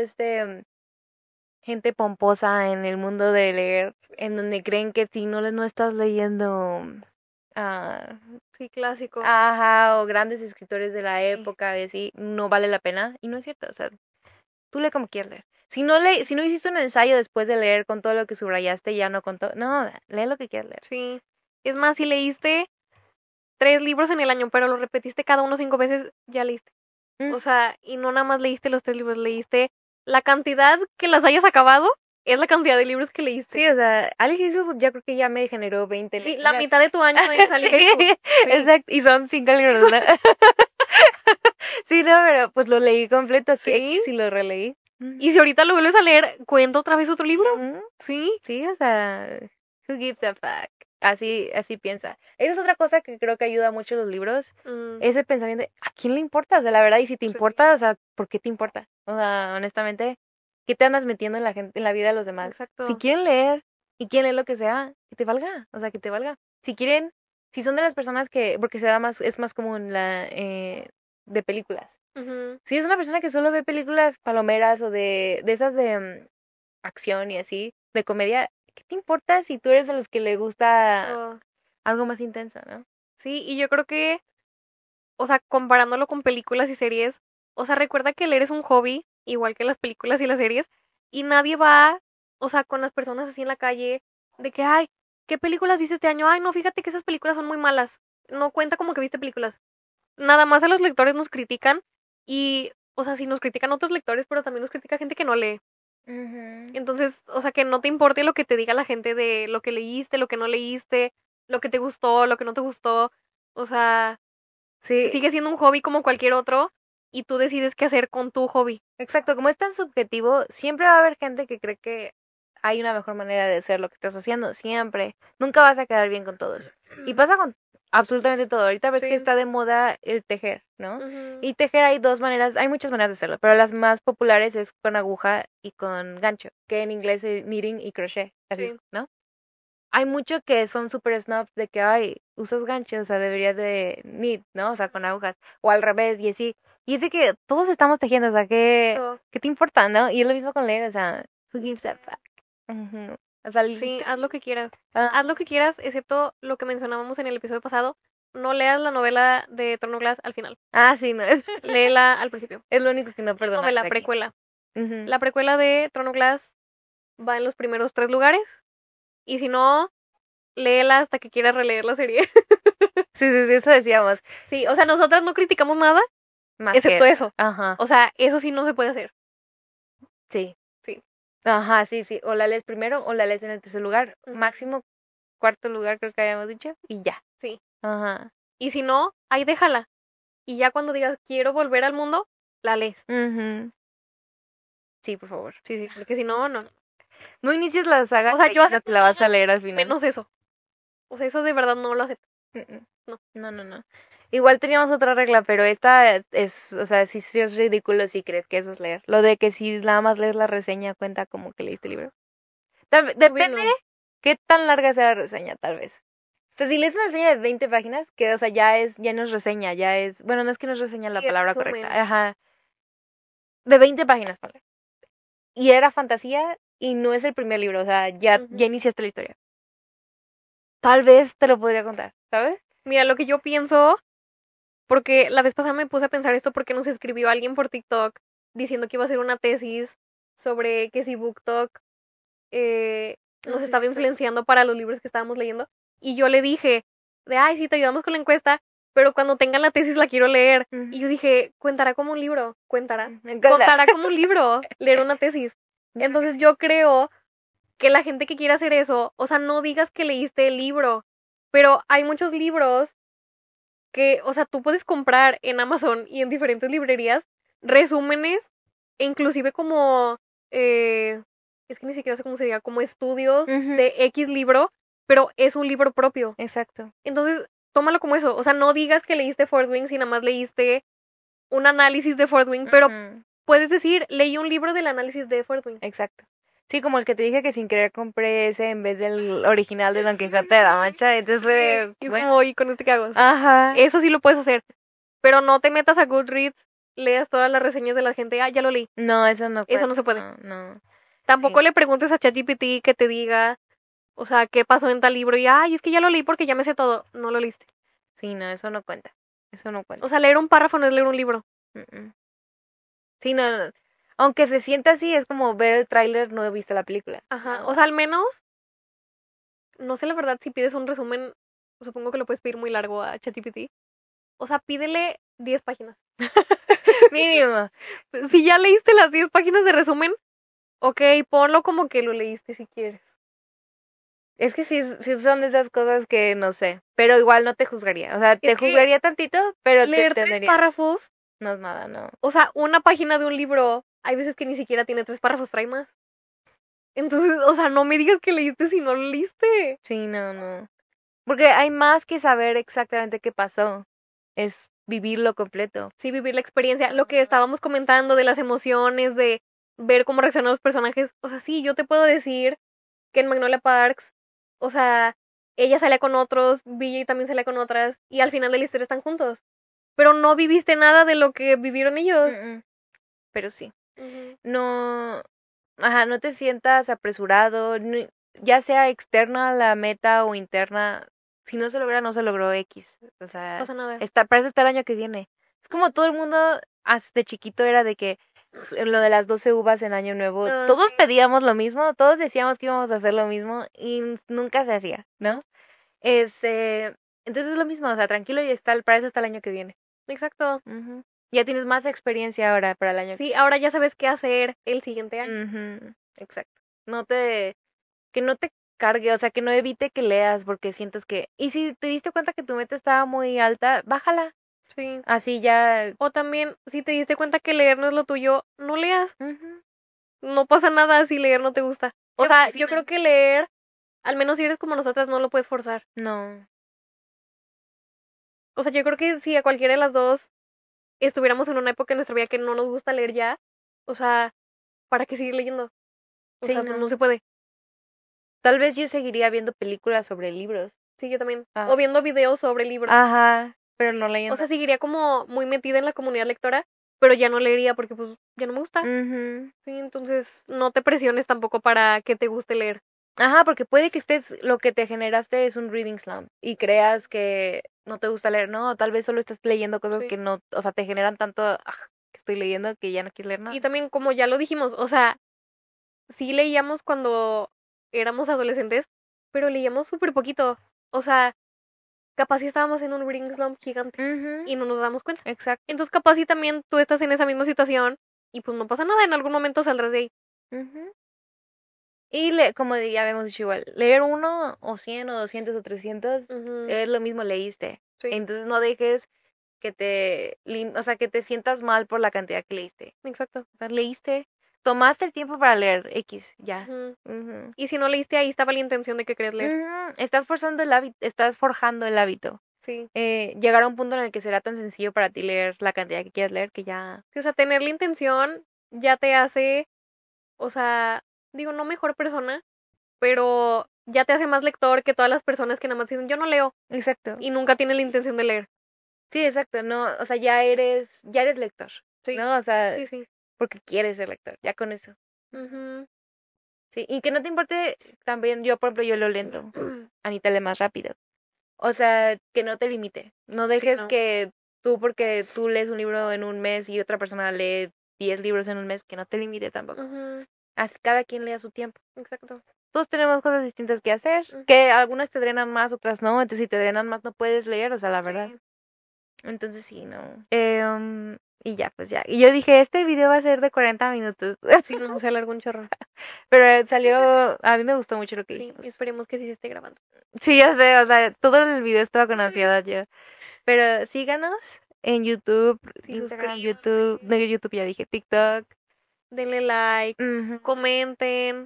gente pomposa en el mundo de leer, en donde creen que si no estás leyendo, ah, Sí, clásico. ajá, o grandes escritores de la Sí. época, y así, no vale la pena, y no es cierto, o sea, tú lee como quieras leer. Si no hiciste un ensayo después de leer con todo lo que subrayaste, ya no con todo, no, lee lo que quieras leer. Sí. Es más, si leíste 3 libros en el año, pero lo repetiste cada uno 5 veces, ya leíste. Mm. O sea, y no nada más leíste los 3 libros, leíste la cantidad que las hayas acabado, es la cantidad de libros que leíste. Sí, o sea, Ali Hazelwood ya creo que ya me generó 20 Sí, lecturas. la mitad de tu año es Ali Hazelwood. Sí. Exacto, y son 5 libros, ¿no? Sí, no, pero pues lo leí completo, Sí. sí lo releí. Y si ahorita lo vuelves a leer, cuenta otra vez otro libro. Ujú. Sí. Sí, o sea, who gives a fuck? Así piensa. Esa es otra cosa que creo que ayuda mucho los libros, ese pensamiento de, ¿a quién le importa? O sea, la verdad, y si te Sí. importa, o sea, ¿por qué te importa? O sea, honestamente, ¿qué te andas metiendo en la gente, en la vida de los demás? Exacto. Si quieren leer y quieren leer lo que sea, que te valga, o sea, que te valga. Si quieren, si son de las personas que, porque se da más, es más común de películas. Ujú. Si es una persona que solo ve películas palomeras o de esas de acción y así, de comedia, ¿qué te importa si tú eres de los que le gusta Oh, algo más intenso, no? sí, y yo creo que, o sea, comparándolo con películas y series, o sea, recuerda que leer es un hobby, igual que las películas y las series, y nadie va, o sea, con las personas así en la calle, de que, ay, ¿qué películas viste este año? Ay, no, fíjate que esas películas son muy malas. No cuenta como que viste películas. Nada más a los lectores nos critican y, o sea, sí nos critican otros lectores, pero también nos critica gente que no lee. Ujú. Entonces, o sea, que no te importe lo que te diga la gente de lo que leíste, lo que no leíste, lo que te gustó, lo que no te gustó. O sea, Sí, sigue siendo un hobby como cualquier otro y tú decides qué hacer con tu hobby. exacto. Como es tan subjetivo, siempre va a haber gente que cree que hay una mejor manera de hacer lo que estás haciendo. Siempre. Nunca vas a quedar bien con todos. Y pasa con absolutamente todo. Ahorita ves que Sí. está de moda el tejer, ¿no? Ujú. Y tejer hay dos maneras, hay muchas maneras de hacerlo, pero las más populares es con aguja y con gancho, que en inglés es knitting y crochet, así Sí. ¿no? Hay mucho que son super snobs de que, ay, usas gancho, o sea, deberías de knit, ¿no? O sea, con agujas, o al revés, y así. Y es de que todos estamos tejiendo, o sea, Todo. ¿qué te importa, no? Y es lo mismo con leer, o sea, who gives a fuck? Ujú. O sea, Sí, haz lo que quieras. ah, Haz lo que quieras, excepto lo que mencionábamos en el episodio pasado. No leas la novela de Trono Glass al final. sí, no, es, Léela al principio. es lo único que no Es perdonamos novela, aquí. precuela. Ujú. La precuela de Trono Glass va en los primeros 3 lugares. Y si no, léela hasta que quieras releer la serie. Sí, eso decíamos. Sí, o sea, nosotras no criticamos nada, Más excepto que, eso. ajá, O sea, eso sí no se puede hacer. sí. Sí. Ajá, sí. O la lees primero o la lees en el tercer lugar. Ujú. Máximo cuarto lugar, creo que habíamos dicho. Y ya. Sí. Ajá. Y si no, ahí déjala. Y ya cuando digas quiero volver al mundo, la lees. Ujú. Sí, por favor. Sí, porque si no, no. No inicies la saga O sea, yo creyendo acepto que la vas a leer al final. menos eso. O sea, eso de verdad no lo acepto. Mm, No. No. Igual teníamos otra regla, pero esta o sea, sí es ridículo si crees que eso es leer. Lo de que si nada más lees la reseña cuenta como que leíste el libro. Depende Obvio no. qué tan larga sea la reseña, tal vez. O sea, si lees una reseña de 20 páginas, que, o sea, ya no es reseña, ya es, bueno, no es que no es reseña la Sí, el palabra resumen. correcta, ajá, de 20 páginas, ponle. Y era fantasía y no es el primer libro, o sea, ya Ujú. iniciaste la historia. Tal vez te lo podría contar, ¿sabes? Mira, lo que yo pienso, porque la vez pasada me puse a pensar esto porque nos escribió alguien por TikTok diciendo que iba a hacer una tesis sobre que si BookTok nos sí, estaba sí. influenciando para los libros que estábamos leyendo. Y yo le dije, ay, sí, te ayudamos con la encuesta, pero cuando tengan la tesis la quiero leer. Y yo dije, ¿cuentará como un libro? Contará como un libro leer una tesis. Entonces yo creo que la gente que quiera hacer eso, o sea, no digas que leíste el libro, pero hay muchos libros que, o sea, tú puedes comprar en Amazon y en diferentes librerías resúmenes, e inclusive como, es que ni siquiera sé cómo se diga, como estudios de X libro, pero es un libro propio. Exacto. Entonces, tómalo como eso. O sea, no digas que leíste Fort Wing si nada más leíste un análisis de Fort Wing, pero puedes decir, leí un libro del análisis de Fort Wing. Exacto. Sí, como el que te dije que sin querer compré ese en vez del original de Don Quijote de la Mancha. Entonces fue. Y es Bueno. como, ¿y con este qué hago? Ajá. Eso sí lo puedes hacer. Pero no te metas a Goodreads leas todas las reseñas de la gente, ya lo leí. No, eso no Eso no se puede. No. Tampoco Sí. le preguntes a ChatGPT que te diga, o sea, qué pasó en tal libro y, es que ya lo leí porque ya me sé todo. No lo leíste. Sí, no, eso no cuenta. Eso no cuenta. O sea, leer un párrafo no es leer un libro. Sí, no. Aunque se sienta así, es como ver el tráiler, no he visto la película. Ajá. No. O sea, al menos, no sé la verdad si pides un resumen, supongo que lo puedes pedir muy largo a ChatGPT. O sea, pídele 10 páginas. Mínimo. Si ya leíste las 10 páginas de resumen, ok, ponlo como que lo leíste si quieres. Es que sí, sí son de esas cosas que no sé, pero igual no te juzgaría. O sea, te Es que juzgaría tantito, pero te leer 3 entendería. párrafos, No es nada, no. o sea, una página de un libro, hay veces que ni siquiera tiene 3 párrafos, trae más. Entonces, o sea, no me digas que leíste si no lo leíste. Sí, no. Porque hay más que saber exactamente qué pasó. Es vivirlo completo. Sí, vivir la experiencia, lo que estábamos comentando de las emociones, de ver cómo reaccionan los personajes. O sea, sí, yo te puedo decir que en Magnolia Parks, o sea, ella salía con otros, BJ también salía con otras, y al final de la historia están juntos. Pero no viviste nada de lo que vivieron ellos. Pero sí. Ujú. No, ajá, no te sientas apresurado, ya sea externa a la meta o interna. Si no se logra, no se logró X. O sea, Pasa nada. para eso está el año que viene. Es como todo el mundo hasta chiquito era de que lo de las 12 uvas en Año Nuevo, todos Sí. pedíamos lo mismo, todos decíamos que íbamos a hacer lo mismo y nunca se hacía, ¿no? Entonces es lo mismo, o sea, tranquilo y para eso está el año que viene. Exacto. Ujú. Ya tienes más experiencia ahora para el año Sí, ahora ya sabes qué hacer el siguiente año. Ujú, exacto. Que no te cargue, o sea, que no evite que leas porque sientes que, y si te diste cuenta que tu meta estaba muy alta, bájala. Sí. Así ya. O también, si te diste cuenta que leer no es lo tuyo, no leas. Ujú. No pasa nada si leer no te gusta. O Sí, sea, porque sí, yo creo que leer, al menos si eres como nosotras, no lo puedes forzar. no. O sea, yo creo que si a cualquiera de las dos estuviéramos en una época en nuestra vida que no nos gusta leer ya, o sea, ¿para qué seguir leyendo? O Sí, sea, pues no no. se puede. Tal vez yo seguiría viendo películas sobre libros. Sí, yo también. Ah. O viendo videos sobre libros. Ajá, pero no leyendo. O sea, seguiría como muy metida en la comunidad lectora, pero ya no leería porque pues ya no me gusta. Ujú. Sí, entonces no te presiones tampoco para que te guste leer. Ajá, porque puede que lo que te generaste es un reading slump y creas que no te gusta leer, ¿no? Tal vez solo estás leyendo cosas Sí. que no, o sea, te generan tanto que estoy leyendo que ya no quieres leer nada. Y también, como ya lo dijimos, o sea, sí leíamos cuando éramos adolescentes, pero leíamos súper poquito. O sea, capaz sí estábamos en un reading slump gigante Ujú, y no nos damos cuenta. exacto. Entonces, capaz sí también tú estás en esa misma situación y pues no pasa nada, en algún momento saldrás de ahí. Ujú. Y como ya habíamos dicho igual, leer uno o 100 o 200 o 300 Ujú, es lo mismo leíste. sí, Entonces no dejes o sea, que te sientas mal por la cantidad que leíste. exacto. O sea, leíste, tomaste el tiempo para leer X, ya. Ujú. Ujú. Y si no leíste, ahí estaba la intención de que querías leer. Ujú, estás forzando el hábito, estás forjando el hábito. Sí. Llegar a un punto en el que será tan sencillo para ti leer la cantidad que quieras leer que ya. O sea, tener la intención ya te hace, o sea, digo, no mejor persona, pero ya te hace más lector que todas las personas que nada más dicen, yo no leo Exacto. y nunca tienen la intención de leer. Sí, exacto. No, o sea, ya eres lector. Sí, ¿No? O sea, sí, sí. porque quieres ser lector, ya con eso. Ujú. Sí, y que no te importe también, yo por ejemplo, yo leo lento, Anita lee más rápido. O sea, que no te limite. No dejes no. que porque tú lees un libro en un mes y otra persona lee 10 libros en un mes, que no te limite tampoco. Ujú, Así cada quien lea su tiempo. exacto. Todos tenemos cosas distintas que hacer, Ujú. que algunas te drenan más, otras no. Entonces, si te drenan más, no puedes leer, o sea, la verdad. Sí. Entonces, sí, no. Y ya, pues ya. Y yo dije, este video va a ser de 40 minutos. Sí, no se alargó un chorro. Pero a mí me gustó mucho lo que Sí, dijimos. esperemos que sí se esté grabando. Sí, ya sé, o sea, todo el video estaba con ansiedad yo. Pero síganos en YouTube, Sí, Instagram, suscríbanse. YouTube, no, YouTube ya dije, TikTok. Denle like, Ujú. comenten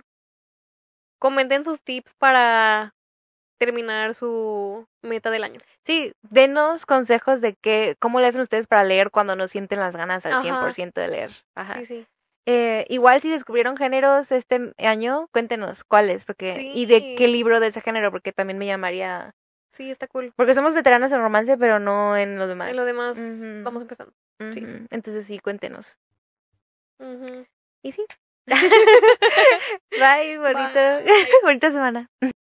sus tips para terminar su meta del año. Sí, denos consejos de cómo le hacen ustedes para leer cuando no sienten las ganas al Ajá. 100% de leer. Ajá. Sí, sí. Igual si descubrieron géneros este año, cuéntenos cuáles, y de qué Sí. libro de ese género, porque también me llamaría. Sí, está cool. Porque somos veteranos en romance, pero no en lo demás. En lo demás Ujú. vamos empezando. Sí. Entonces sí, cuéntenos. Ujú. Y sí. Bye, bonito, Bye. bonita semana.